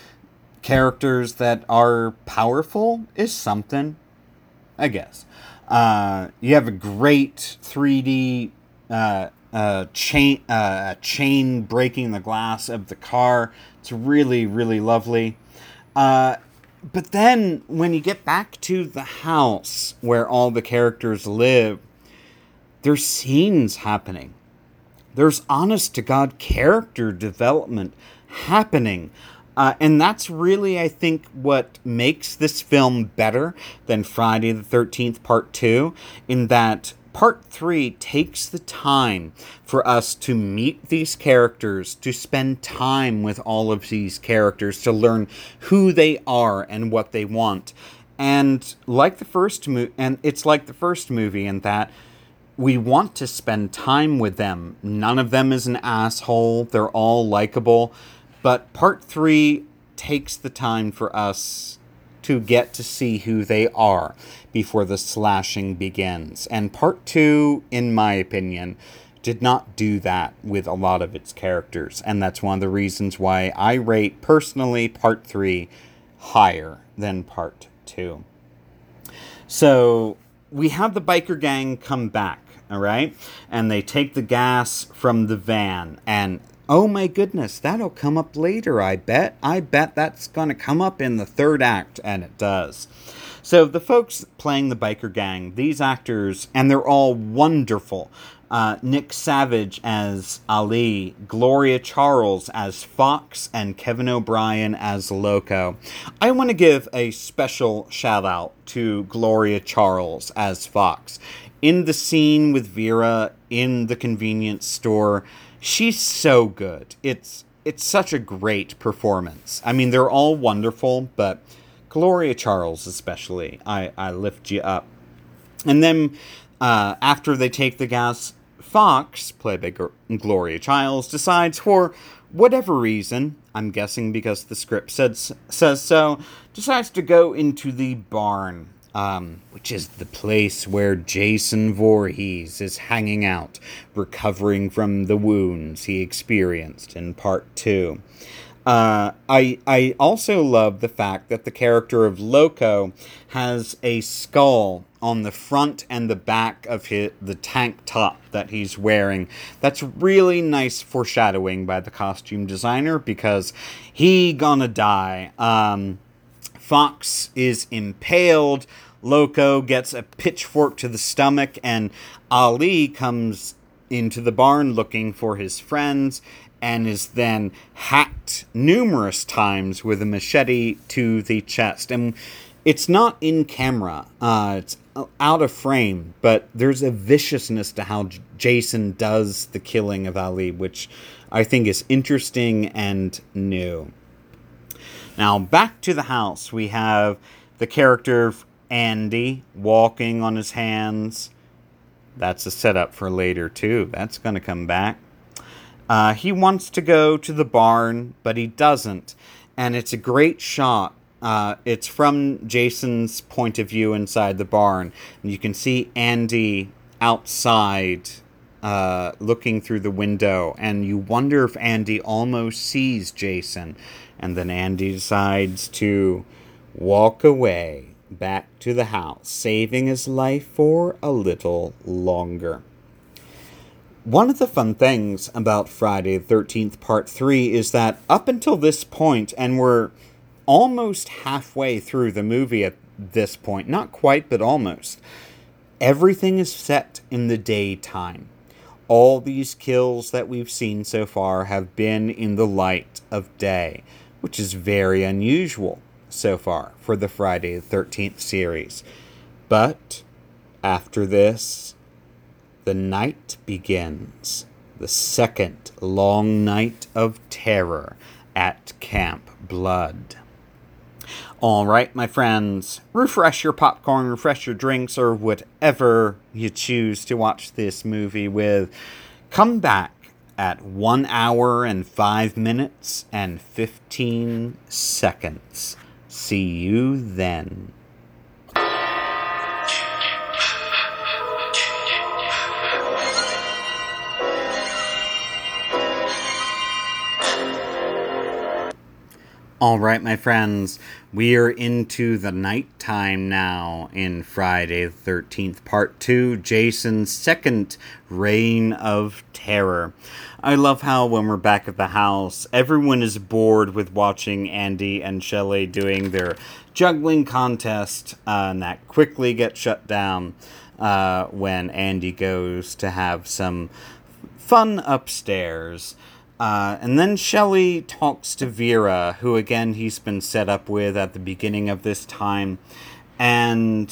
characters that are powerful is something, I guess. Uh, you have a great three D uh, uh, chain uh, chain breaking the glass of the car. It's really, really lovely. Uh, but then when you get back to the house where all the characters live, there's scenes happening. There's honest-to-God character development happening. Uh, and that's really, I think, what makes this film better than Friday the thirteenth Part two, in that Part three takes the time for us to meet these characters, to spend time with all of these characters, to learn who they are and what they want. And like the first mo- and it's like the first movie in that we want to spend time with them. None of them is an asshole. They're all likable. But Part three takes the time for us to get to see who they are before the slashing begins. And Part two, in my opinion, did not do that with a lot of its characters. And that's one of the reasons why I rate, personally, Part three higher than Part two. So we have the biker gang come back. All right. And they take the gas from the van. And oh my goodness, that'll come up later, I bet. I bet that's going to come up in the third act. And it does. So the folks playing the biker gang, these actors, and they're all wonderful. Uh, Nick Savage as Ali, Gloria Charles as Fox, and Kevin O'Brien as Loco. I want to give a special shout out to Gloria Charles as Fox. In the scene with Vera in the convenience store, she's so good. It's it's such a great performance. I mean, they're all wonderful, but Gloria Charles especially, I, I lift you up. And then uh, after they take the gas, Fox, played by G- Gloria Charles, decides for whatever reason, I'm guessing because the script said, says so, decides to go into the barn. Um, which is the place where Jason Voorhees is hanging out, recovering from the wounds he experienced in Part two. Uh, I I also love the fact that the character of Loco has a skull on the front and the back of his, the tank top that he's wearing. That's really nice foreshadowing by the costume designer, because he gonna die. Um, Fox is impaled. Loco gets a pitchfork to the stomach, and Ali comes into the barn looking for his friends and is then hacked numerous times with a machete to the chest. And it's not in camera, uh, it's out of frame, but there's a viciousness to how J- Jason does the killing of Ali, which I think is interesting and new. Now, back to the house, we have the character of Andy walking on his hands. That's a setup for later, too. That's going to come back. Uh, he wants to go to the barn, but he doesn't. And it's a great shot. Uh, it's from Jason's point of view inside the barn. And you can see Andy outside uh, looking through the window. And you wonder if Andy almost sees Jason. And then Andy decides to walk away back to the house, saving his life for a little longer. One of the fun things about Friday the thirteenth Part three is that up until this point, and we're almost halfway through the movie at this point, not quite, but almost, everything is set in the daytime. All these kills that we've seen so far have been in the light of day, which is very unusual so far for the Friday the thirteenth series. But after this, the night begins. The second long night of terror at Camp Blood. All right, my friends, refresh your popcorn, refresh your drinks, or whatever you choose to watch this movie with. Come back at one hour and five minutes and fifteen seconds. See you then. All right, my friends, we are into the nighttime now in Friday the thirteenth Part two, Jason's second reign of terror. I love how when we're back at the house, everyone is bored with watching Andy and Shelley doing their juggling contest, uh, and that quickly gets shut down uh, when Andy goes to have some fun upstairs. Uh, and then Shelley talks to Vera, who again he's been set up with at the beginning of this time, and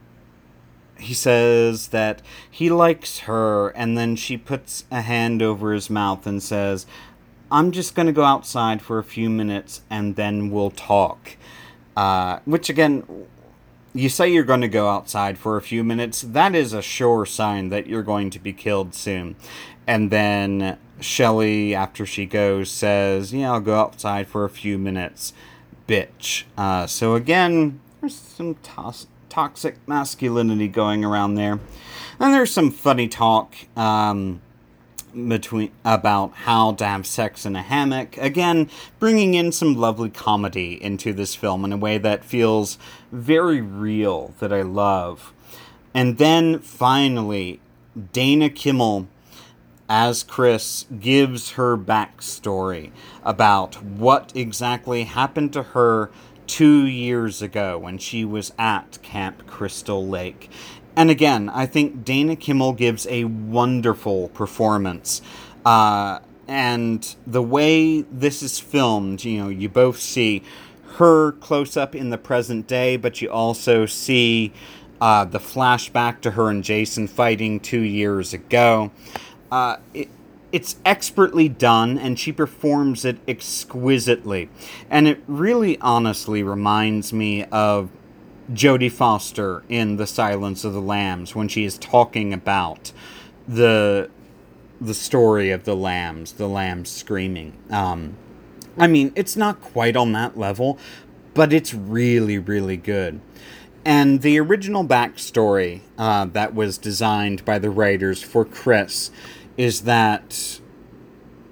he says that he likes her, and then she puts a hand over his mouth and says, "I'm just going to go outside for a few minutes and then we'll talk." Uh, which again, you say you're going to go outside for a few minutes, that is a sure sign that you're going to be killed soon. And then Shelley, after she goes, says, "Yeah, I'll go outside for a few minutes, bitch." Uh, so again, there's some tos- toxic masculinity going around there. And there's some funny talk um, between about how to have sex in a hammock. Again, bringing in some lovely comedy into this film in a way that feels very real, that I love. And then, finally, Dana Kimmel as Chris gives her backstory about what exactly happened to her two years ago when she was at Camp Crystal Lake. And again, I think Dana Kimmel gives a wonderful performance. Uh, and the way this is filmed, you know, you both see her close up in the present day, but you also see uh, the flashback to her and Jason fighting two years ago. Uh, it, it's expertly done, and she performs it exquisitely. And it really honestly reminds me of Jodie Foster in The Silence of the Lambs, when she is talking about the the story of the lambs, the lambs screaming. Um, I mean, it's not quite on that level, but it's really, really good. And the original backstory uh, that was designed by the writers for Chris is that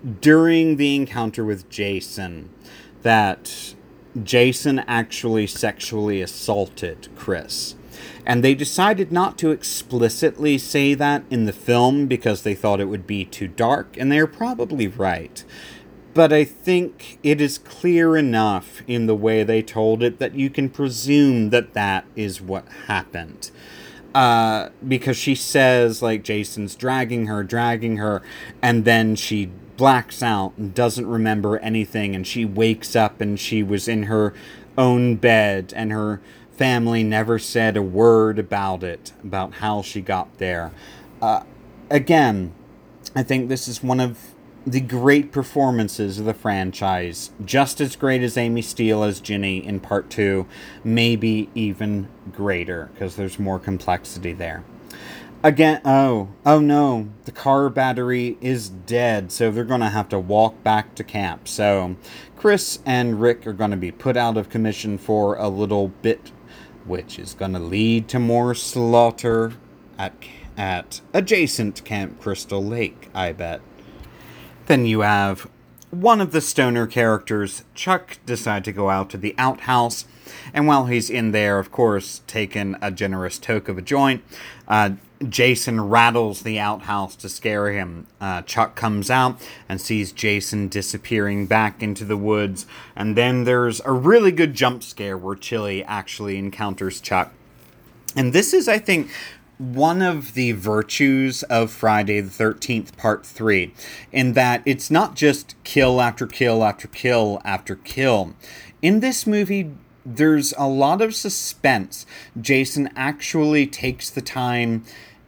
during the encounter with Jason that Jason actually sexually assaulted Chris. And they decided not to explicitly say that in the film because they thought it would be too dark, and they're probably right. But I think it is clear enough in the way they told it that you can presume that that is what happened. Uh, because she says, like, Jason's dragging her, dragging her, and then she blacks out and doesn't remember anything, and she wakes up and she was in her own bed, and her family never said a word about it, about how she got there. Uh, again, I think this is one of the great performances of the franchise. Just as great as Amy Steele as Ginny in part two, maybe even greater, because there's more complexity there. Again, oh, oh no, the car battery is dead, so they're going to have to walk back to camp. So Chris and Rick are going to be put out of commission for a little bit, which is going to lead to more slaughter at, at adjacent Camp Crystal Lake, I bet. Then you have one of the stoner characters, Chuck, decide to go out to the outhouse. And while he's in there, of course, taking a generous toke of a joint, uh, Jason rattles the outhouse to scare him. Uh, Chuck comes out and sees Jason disappearing back into the woods. And then there's a really good jump scare where Chili actually encounters Chuck. And this is, I think, one of the virtues of Friday the thirteenth Part three, in that it's not just kill after kill after kill after kill. In this movie, there's a lot of suspense. Jason actually takes the time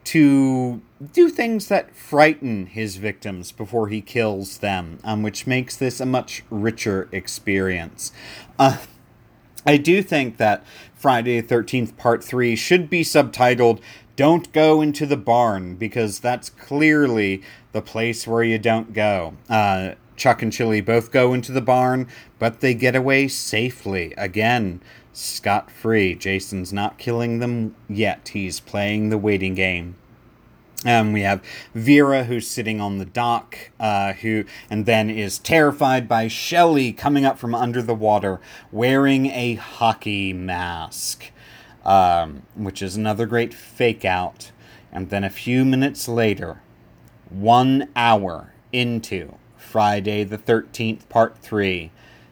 to do things that frighten his victims before he kills them, um, which makes this a much richer experience. Uh, I do think that Friday the thirteenth Part three should be subtitled Don't Go Into the Barn, because that's clearly the place where you don't go. Uh, Chuck and Chili both go into the barn, but they get away safely. Again, scot-free. Jason's not killing them yet. He's playing the waiting game. Um, we have Vera, who's sitting on the dock, uh, who, and then is terrified by Shelly coming up from under the water, wearing a hockey mask. Um, which is another great fake out. And then a few minutes later, one hour into Friday the thirteenth Part three,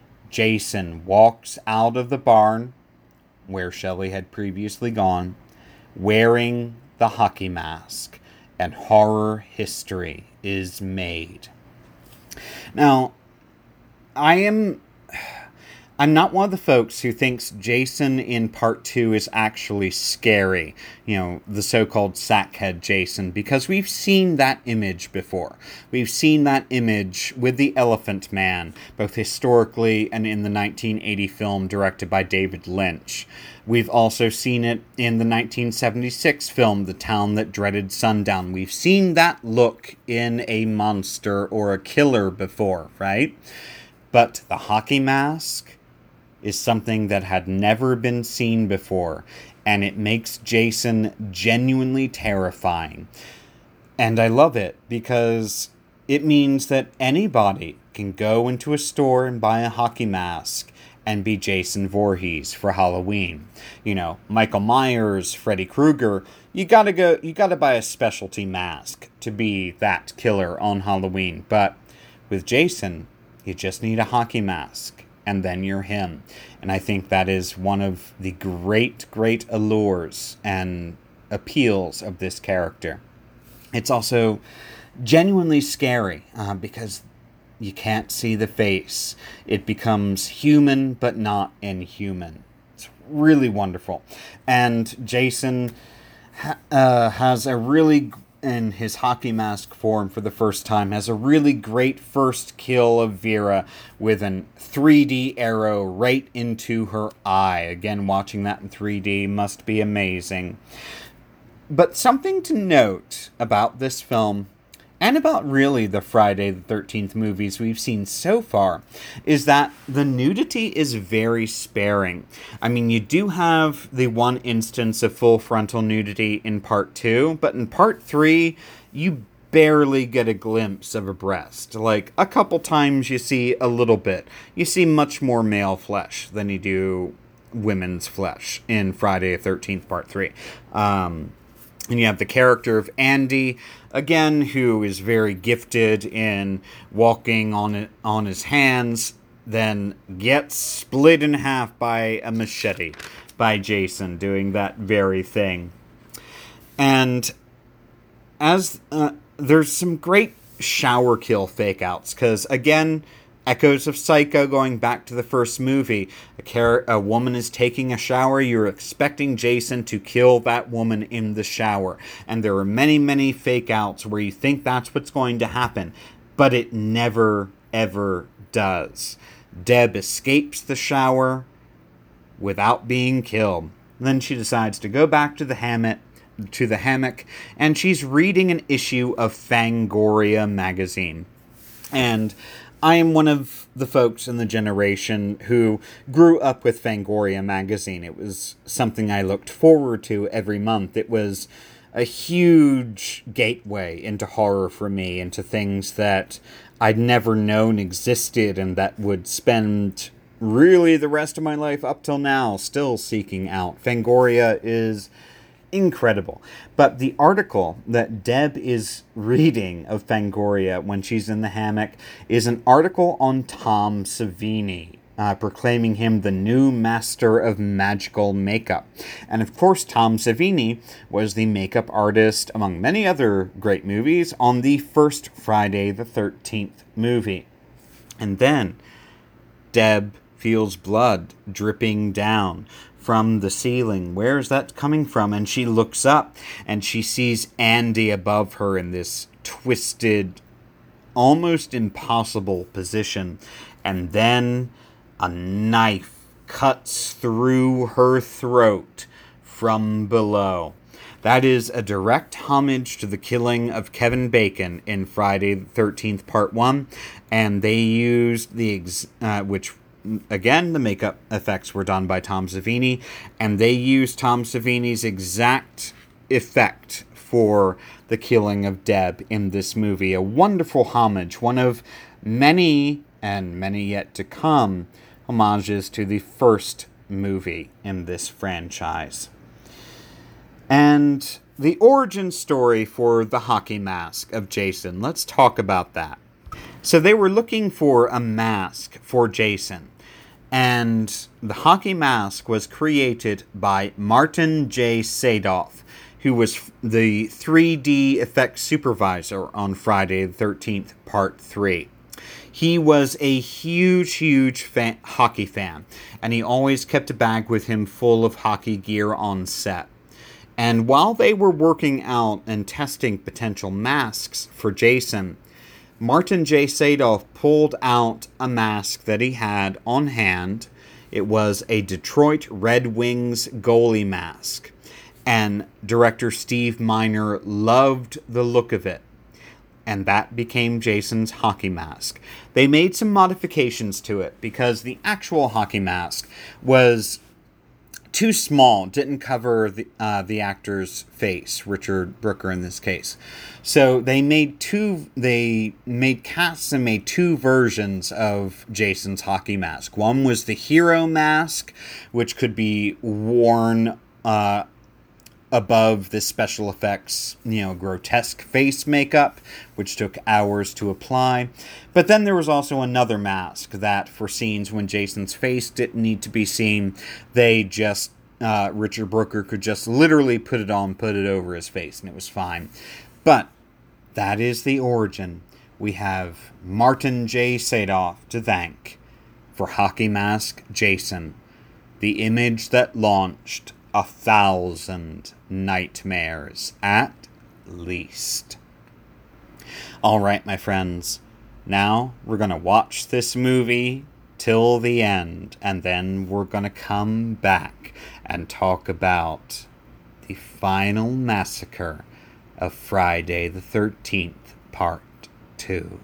Jason walks out of the barn, where Shelly had previously gone, wearing the hockey mask, and horror history is made. Now, I am... I'm not one of the folks who thinks Jason in part two is actually scary. You know, the so-called sackhead Jason, because we've seen that image before. We've seen that image with the Elephant Man, both historically and in the nineteen eighty film directed by David Lynch. We've also seen it in the nineteen seventy-six film, The Town That Dreaded Sundown. We've seen that look in a monster or a killer before, right? But the hockey mask is something that had never been seen before, and it makes Jason genuinely terrifying. And I love it because it means that anybody can go into a store and buy a hockey mask and be Jason Voorhees for Halloween. You know, Michael Myers, Freddy Krueger, you gotta go, you gotta buy a specialty mask to be that killer on Halloween. But with Jason, you just need a hockey mask, and then you're him. And I think that is one of the great, great allures and appeals of this character. It's also genuinely scary, uh, because you can't see the face. It becomes human, but not inhuman. It's really wonderful. And Jason ha- uh, has a really... in his hockey mask form for the first time, has a really great first kill of Vera with an three D arrow right into her eye. Again, watching that in three D must be amazing. But something to note about this film, and about really the Friday the thirteenth movies we've seen so far, is that the nudity is very sparing. I mean, you do have the one instance of full frontal nudity in part two, but in part three, you barely get a glimpse of a breast. Like, a couple times you see a little bit. You see much more male flesh than you do women's flesh in Friday the thirteenth Part three. Um, and you have the character of Andy, again, who is very gifted in walking on it, on his hands, then gets split in half by a machete by Jason doing that very thing. And as uh, there's some great shower kill fake outs, because again, echoes of Psycho going back to the first movie. A, car- a woman is taking a shower. You're expecting Jason to kill that woman in the shower. And there are many, many fake outs where you think that's what's going to happen. But it never, ever does. Deb escapes the shower without being killed. Then she decides to go back to the hammock, to the hammock, and she's reading an issue of Fangoria magazine. And I am one of the folks in the generation who grew up with Fangoria magazine. It was something I looked forward to every month. It was a huge gateway into horror for me, into things that I'd never known existed and that would spend really the rest of my life up till now still seeking out. Fangoria is incredible. But the article that Deb is reading of Fangoria when she's in the hammock is an article on Tom Savini, uh, proclaiming him the new master of magical makeup. And of course, Tom Savini was the makeup artist, among many other great movies, on the first Friday the thirteenth movie. And then Deb feels blood dripping down from the ceiling. Where is that coming from? And she looks up and she sees Andy above her in this twisted, almost impossible position. And then a knife cuts through her throat from below. That is a direct homage to the killing of Kevin Bacon in Friday the thirteenth Part one. And they used the, ex- uh, which again, the makeup effects were done by Tom Savini, and they used Tom Savini's exact effect for the killing of Deb in this movie. A wonderful homage, one of many, and many yet to come, homages to the first movie in this franchise. And the origin story for the hockey mask of Jason, let's talk about that. So they were looking for a mask for Jason. And the hockey mask was created by Martin J. Sadoff, who was the three D effects supervisor on Friday the thirteenth Part three. He was a huge, huge fan, hockey fan, and he always kept a bag with him full of hockey gear on set. And while they were working out and testing potential masks for Jason, Martin J. Sadoff pulled out a mask that he had on hand. It was a Detroit Red Wings goalie mask. And director Steve Miner loved the look of it. And that became Jason's hockey mask. They made some modifications to it because the actual hockey mask was too small, didn't cover the uh, the actor's face, Richard Brooker in this case. So they made two, they made casts and made two versions of Jason's hockey mask. One was the hero mask, which could be worn uh, above the special effects, you know, grotesque face makeup, which took hours to apply. But then there was also another mask that, for scenes when Jason's face didn't need to be seen, they just, uh, Richard Brooker could just literally put it on, put it over his face, and it was fine. But that is the origin. We have Martin J. Sadoff to thank for Hockey Mask Jason, the image that launched a thousand nightmares, at least. All right, my friends. Now we're going to watch this movie till the end, and then we're going to come back and talk about the final massacre of Friday the thirteenth, Part two.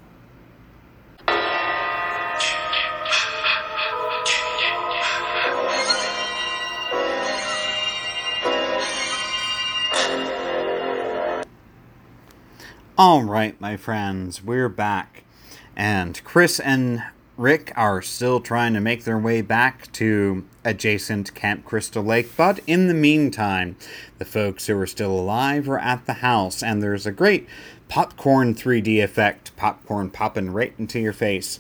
All right, my friends, we're back. And Chris and Rick are still trying to make their way back to adjacent Camp Crystal Lake, but in the meantime, the folks who are still alive are at the house, and there's a great popcorn three D effect, popcorn popping right into your face.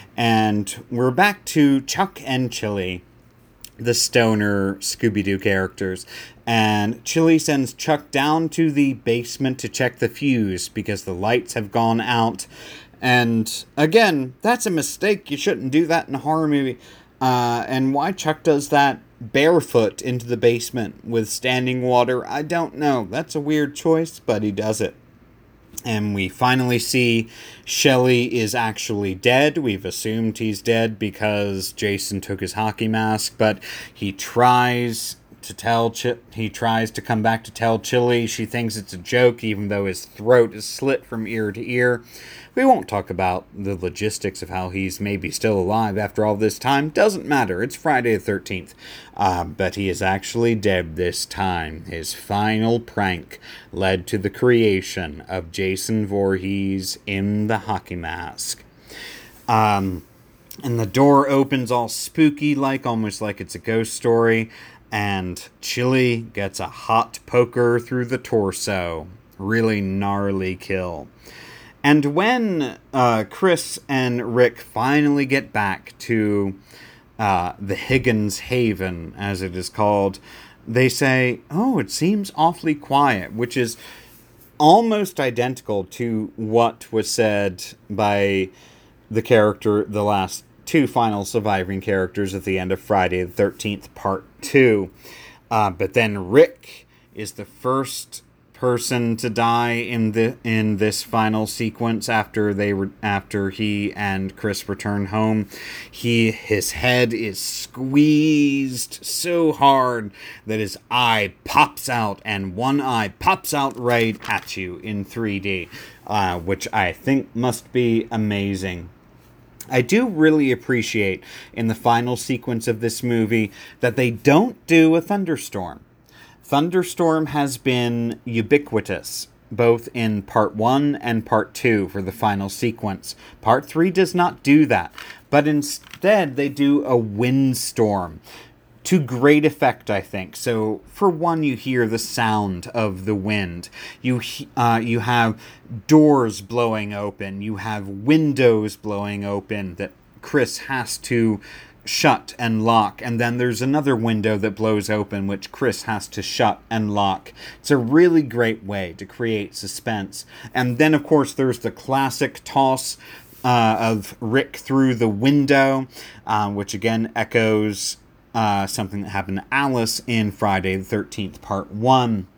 And we're back to Chuck and Chili, the stoner Scooby-Doo characters. And Chili sends Chuck down to the basement to check the fuse because the lights have gone out. And again, that's a mistake. You shouldn't do that in a horror movie. Uh, and why Chuck does that barefoot into the basement with standing water, I don't know. That's a weird choice, but he does it. And we finally see Shelly is actually dead. We've assumed he's dead because Jason took his hockey mask, but he tries to tell Ch- he tries to come back to tell Chili. She thinks it's a joke, even though his throat is slit from ear to ear. We won't talk about the logistics of how he's maybe still alive after all this time. Doesn't matter. It's Friday the thirteenth. Uh, but he is actually dead this time. His final prank led to the creation of Jason Voorhees in the hockey mask. Um, and the door opens all spooky-like, almost like it's a ghost story. And Chili gets a hot poker through the torso. Really gnarly kill. And when uh, Chris and Rick finally get back to uh, the Higgins Haven, as it is called, they say, oh, it seems awfully quiet, which is almost identical to what was said by the character, the last two final surviving characters at the end of Friday the thirteenth, Part two. Uh, but then Rick is the first person to die in the in this final sequence after they were after he and Chris return home. He his head is squeezed so hard that his eye pops out, and one eye pops out right at you in three D, uh, which I think must be amazing. I do really appreciate in the final sequence of this movie that they don't do a thunderstorm. Thunderstorm has been ubiquitous, both in part one and part two for the final sequence. Part three does not do that, but instead they do a windstorm. To great effect, I think. So, for one, you hear the sound of the wind. You uh, you have doors blowing open. You have windows blowing open that Chris has to shut and lock. And then there's another window that blows open, which Chris has to shut and lock. It's a really great way to create suspense. And then, of course, there's the classic toss uh, of Rick through the window, uh, which again echoes Uh, something that happened to Alice in Friday the thirteenth, Part one.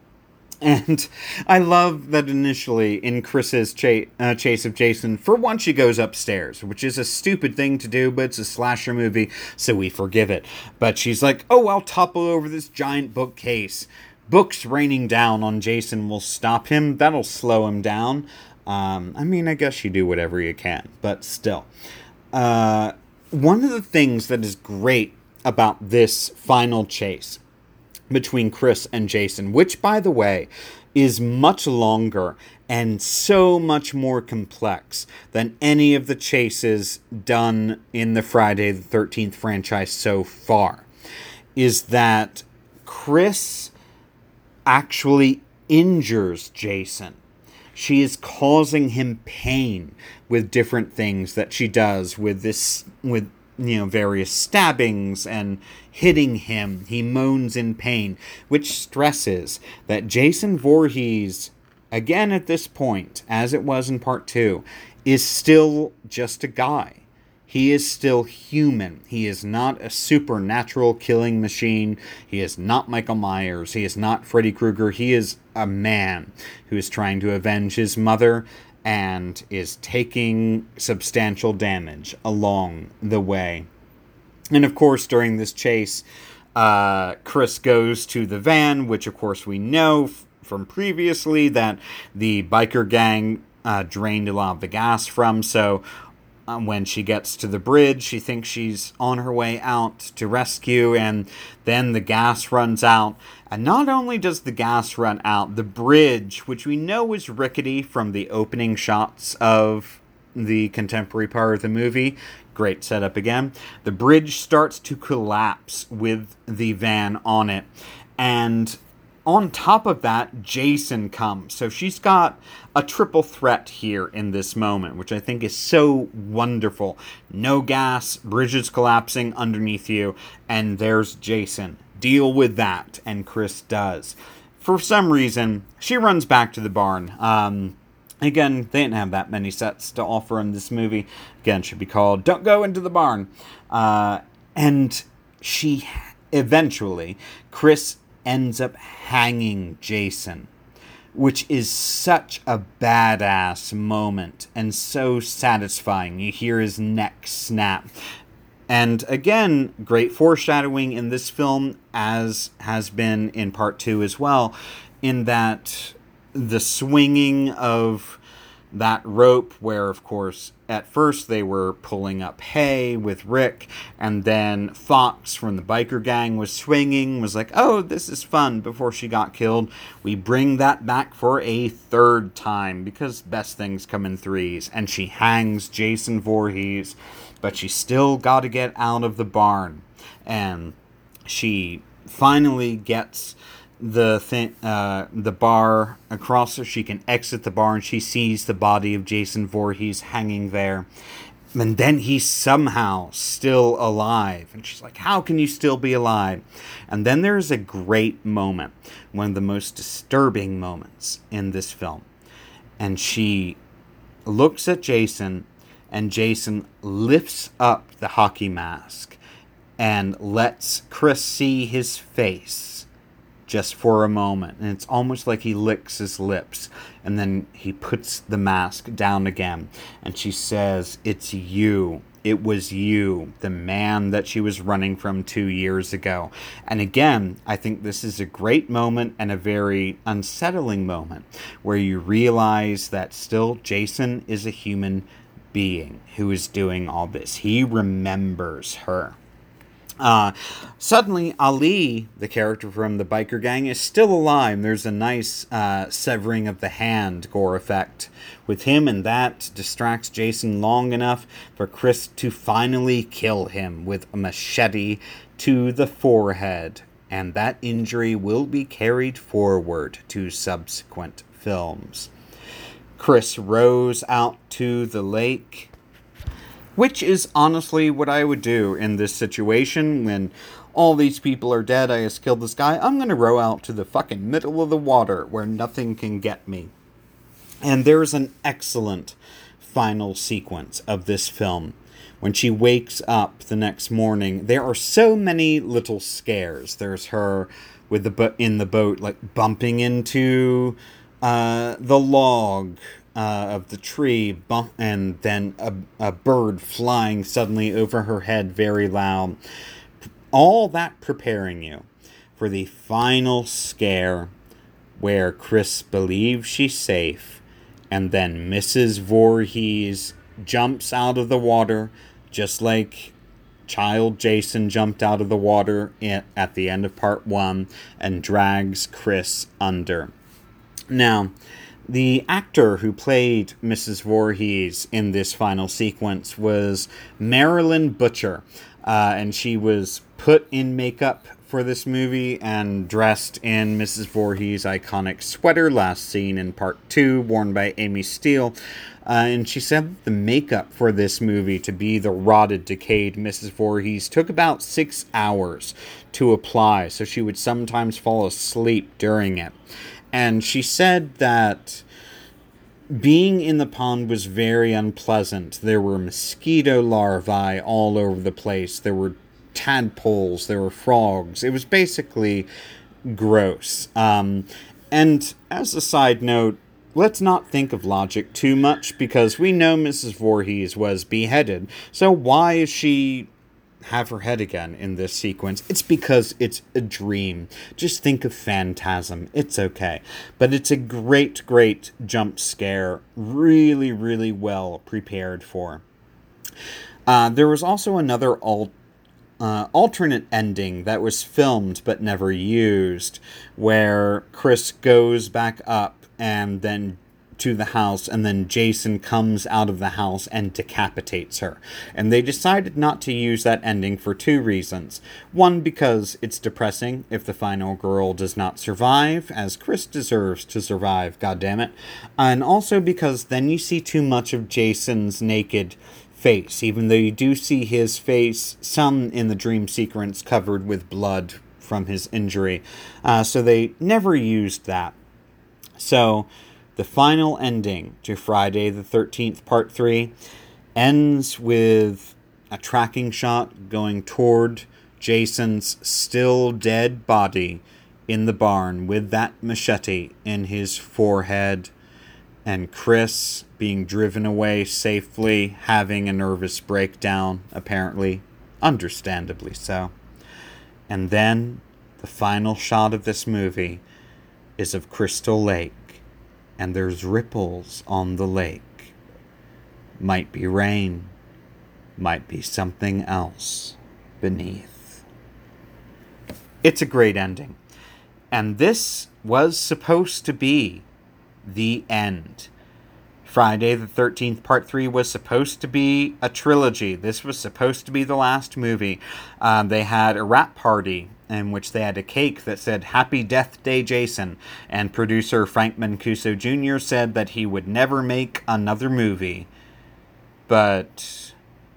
And I love that initially in Chris's cha- uh, chase of Jason, for one, she goes upstairs, which is a stupid thing to do, but it's a slasher movie, so we forgive it. But she's like, oh, I'll topple over this giant bookcase. Books raining down on Jason will stop him. That'll slow him down. Um, I mean, I guess you do whatever you can, but still. Uh, one of the things that is great about this final chase between Chris and Jason, which, by the way, is much longer and so much more complex than any of the chases done in the Friday the thirteenth franchise so far, is that Chris actually injures Jason. She is causing him pain with different things that she does with this, with you know, various stabbings and hitting him. He moans in pain, which stresses that Jason Voorhees, again at this point, as it was in part two, is still just a guy. He is still human. He is not a supernatural killing machine. He is not Michael Myers. He is not Freddy Krueger. He is a man who is trying to avenge his mother and is taking substantial damage along the way. And of course, during this chase, uh, Chris goes to the van, which of course we know f- from previously that the biker gang uh, drained a lot of the gas from. So Um, when she gets to the bridge, she thinks she's on her way out to rescue, and then the gas runs out. And not only does the gas run out, the bridge, which we know is rickety from the opening shots of the contemporary part of the movie, great setup again, the bridge starts to collapse with the van on it. And on top of that, Jason comes. So she's got a triple threat here in this moment, which I think is so wonderful. No gas, bridges collapsing underneath you, and there's Jason. Deal with that, and Chris does. For some reason, she runs back to the barn. Um, again, they didn't have that many sets to offer in this movie. Again, it should be called Don't Go Into the Barn. Uh, and she, eventually, Chris ends up hanging Jason, which is such a badass moment and so satisfying. You hear his neck snap. And again, great foreshadowing in this film, as has been in part two as well, in that the swinging of that rope, where, of course, at first they were pulling up hay with Rick, and then Fox from the biker gang was swinging, was like, oh, this is fun, before she got killed. We bring that back for a third time, because best things come in threes, and she hangs Jason Voorhees, but she still got to get out of the barn, and she finally gets the thing, uh, the bar across her. She can exit the bar, and she sees the body of Jason Voorhees hanging there. And then he's somehow still alive. And she's like, how can you still be alive? And then there's a great moment, one of the most disturbing moments in this film. And she looks at Jason, and Jason lifts up the hockey mask and lets Chris see his face just for a moment. And it's almost like he licks his lips, and then he puts the mask down again, and she says, it's you. It was you, the man that she was running from two years ago. And again, I think this is a great moment and a very unsettling moment, where you realize that still Jason is a human being who is doing all this. He remembers her. Uh, suddenly, Ali, the character from the biker gang, is still alive. There's a nice uh, severing of the hand gore effect with him, and that distracts Jason long enough for Chris to finally kill him with a machete to the forehead. And that injury will be carried forward to subsequent films. Chris rows out to the lake, which is honestly what I would do in this situation. When all these people are dead, I just killed this guy, I'm going to row out to the fucking middle of the water where nothing can get me. And there's an excellent final sequence of this film. When she wakes up the next morning, there are so many little scares. There's her with the bo- in the boat, like bumping into uh, the log Uh, of the tree, bump, and then a, a bird flying suddenly over her head very loud. All that preparing you for the final scare where Chris believes she's safe, and then Missus Voorhees jumps out of the water, just like child Jason jumped out of the water in, at the end of part one, and drags Chris under. Now, the actor who played Missus Voorhees in this final sequence was Marilyn Butcher, uh, and she was put in makeup for this movie and dressed in Missus Voorhees' iconic sweater, last seen in part two, worn by Amy Steele. Uh, and she said the makeup for this movie, to be the rotted, decayed Missus Voorhees, took about six hours to apply, so she would sometimes fall asleep during it. And she said that being in the pond was very unpleasant. There were mosquito larvae all over the place. There were tadpoles. There were frogs. It was basically gross. Um, and as a side note, let's not think of logic too much, because we know Missus Voorhees was beheaded. So why is she have her head again in this sequence? It's because it's a dream. Just think of Phantasm. It's okay. But it's a great, great jump scare. Really, really well prepared for. Uh, there was also another alt, uh, alternate ending that was filmed but never used, where Chris goes back up and then to the house, and then Jason comes out of the house and decapitates her. And they decided not to use that ending for two reasons. One, because it's depressing if the final girl does not survive, as Chris deserves to survive, goddammit. And also because then you see too much of Jason's naked face, even though you do see his face, some in the dream sequence, covered with blood from his injury. Uh, so they never used that. So the final ending to Friday the thirteenth Part three ends with a tracking shot going toward Jason's still dead body in the barn with that machete in his forehead, and Chris being driven away safely, having a nervous breakdown, apparently, understandably so. And then the final shot of this movie is of Crystal Lake. And there's ripples on the lake. Might be rain. Might be something else beneath. It's a great ending. And this was supposed to be the end. Friday the thirteenth Part three was supposed to be a trilogy. This was supposed to be the last movie. Um, they had a wrap party in which they had a cake that said, "Happy Death Day, Jason." And producer Frank Mancuso Junior said that he would never make another movie. But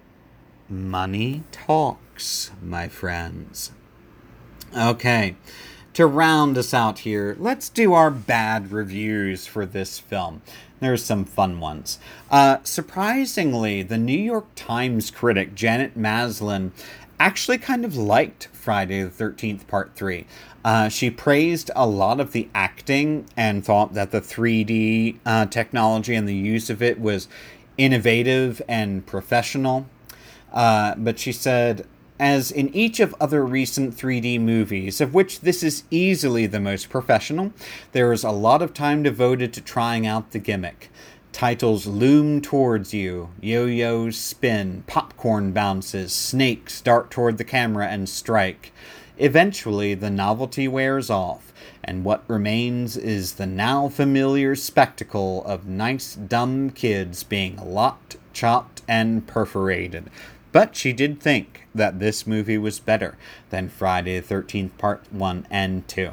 money talks, my friends. Okay, to round us out here, let's do our bad reviews for this film. There's some fun ones. Uh, surprisingly, the New York Times critic Janet Maslin actually kind of liked Friday the thirteenth Part three. Uh, she praised a lot of the acting and thought that the three D uh, technology and the use of it was innovative and professional. Uh, but she said, as in each of other recent three D movies, of which this is easily the most professional, there is a lot of time devoted to trying out the gimmick. Titles loom towards you, yo-yos spin, popcorn bounces, snakes dart toward the camera and strike. Eventually, the novelty wears off, and what remains is the now familiar spectacle of nice dumb kids being locked, chopped, and perforated. But she did think that this movie was better than Friday the thirteenth Part one and two.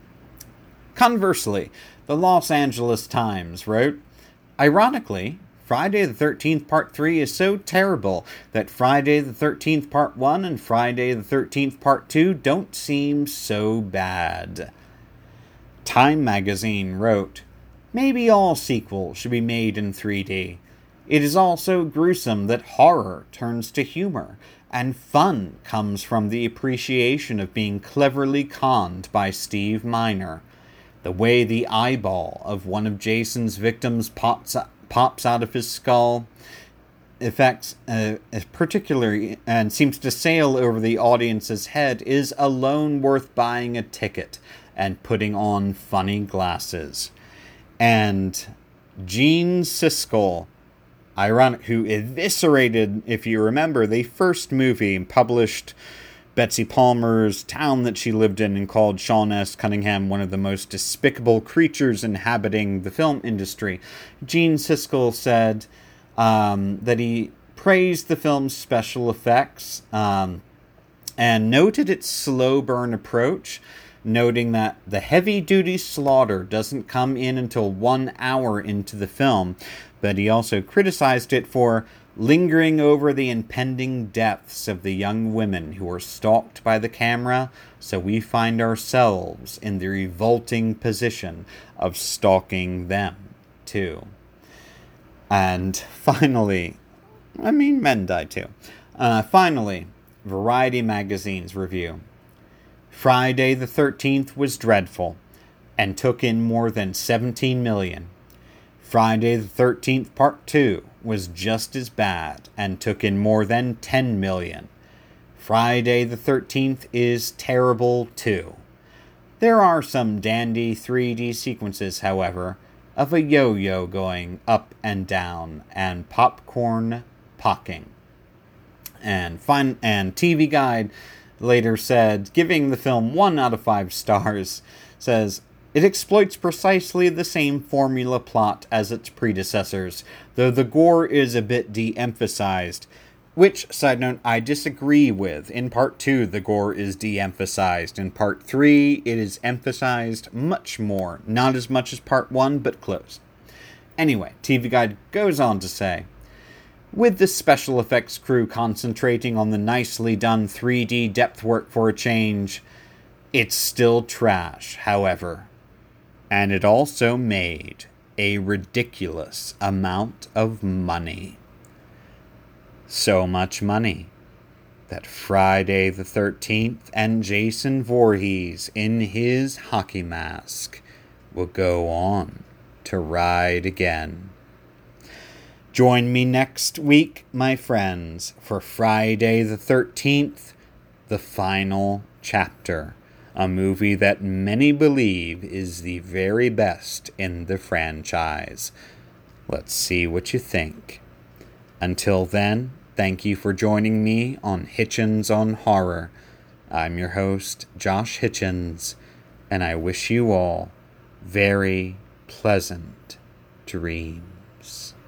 Conversely, the Los Angeles Times wrote, ironically, Friday the thirteenth Part three is so terrible that Friday the thirteenth Part one and Friday the thirteenth Part two don't seem so bad. Time magazine wrote, maybe all sequels should be made in three D. It is all so gruesome that horror turns to humor, and fun comes from the appreciation of being cleverly conned by Steve Miner. The way the eyeball of one of Jason's victims pops, pops out of his skull affects uh, particularly and seems to sail over the audience's head is alone worth buying a ticket and putting on funny glasses. And Gene Siskel, ironic, who eviscerated, if you remember, the first movie and published Betsy Palmer's town that she lived in and called Sean S. Cunningham one of the most despicable creatures inhabiting the film industry. Gene Siskel said um, that he praised the film's special effects um, and noted its slow burn approach, noting that the heavy-duty slaughter doesn't come in until one hour into the film, but he also criticized it for lingering over the impending deaths of the young women who were stalked by the camera, so we find ourselves in the revolting position of stalking them, too. And finally, I mean, men die too. Uh, finally, Variety Magazine's review. Friday the thirteenth was dreadful, and took in more than seventeen million. Friday the thirteenth Part two was just as bad and took in more than ten million. Friday the thirteenth is terrible too. There are some dandy three D sequences, however, of a yo-yo going up and down and popcorn pocking. And fin- and T V Guide later said, giving the film one out of five stars, says, "It exploits precisely the same formula plot as its predecessors, though the gore is a bit de-emphasized." Which, side note, I disagree with. In part two, the gore is de-emphasized. In part three, it is emphasized much more. Not as much as part one, but close. Anyway, T V Guide goes on to say, "With the special effects crew concentrating on the nicely done three D depth work for a change, it's still trash, however. And it also made a ridiculous amount of money. So much money that Friday the thirteenth and Jason Voorhees in his hockey mask will go on to ride again." Join me next week, my friends, for Friday the thirteenth, the final chapter, a movie that many believe is the very best in the franchise. Let's see what you think. Until then, thank you for joining me on Hitchens on Horror. I'm your host, Josh Hitchens, and I wish you all very pleasant dreams.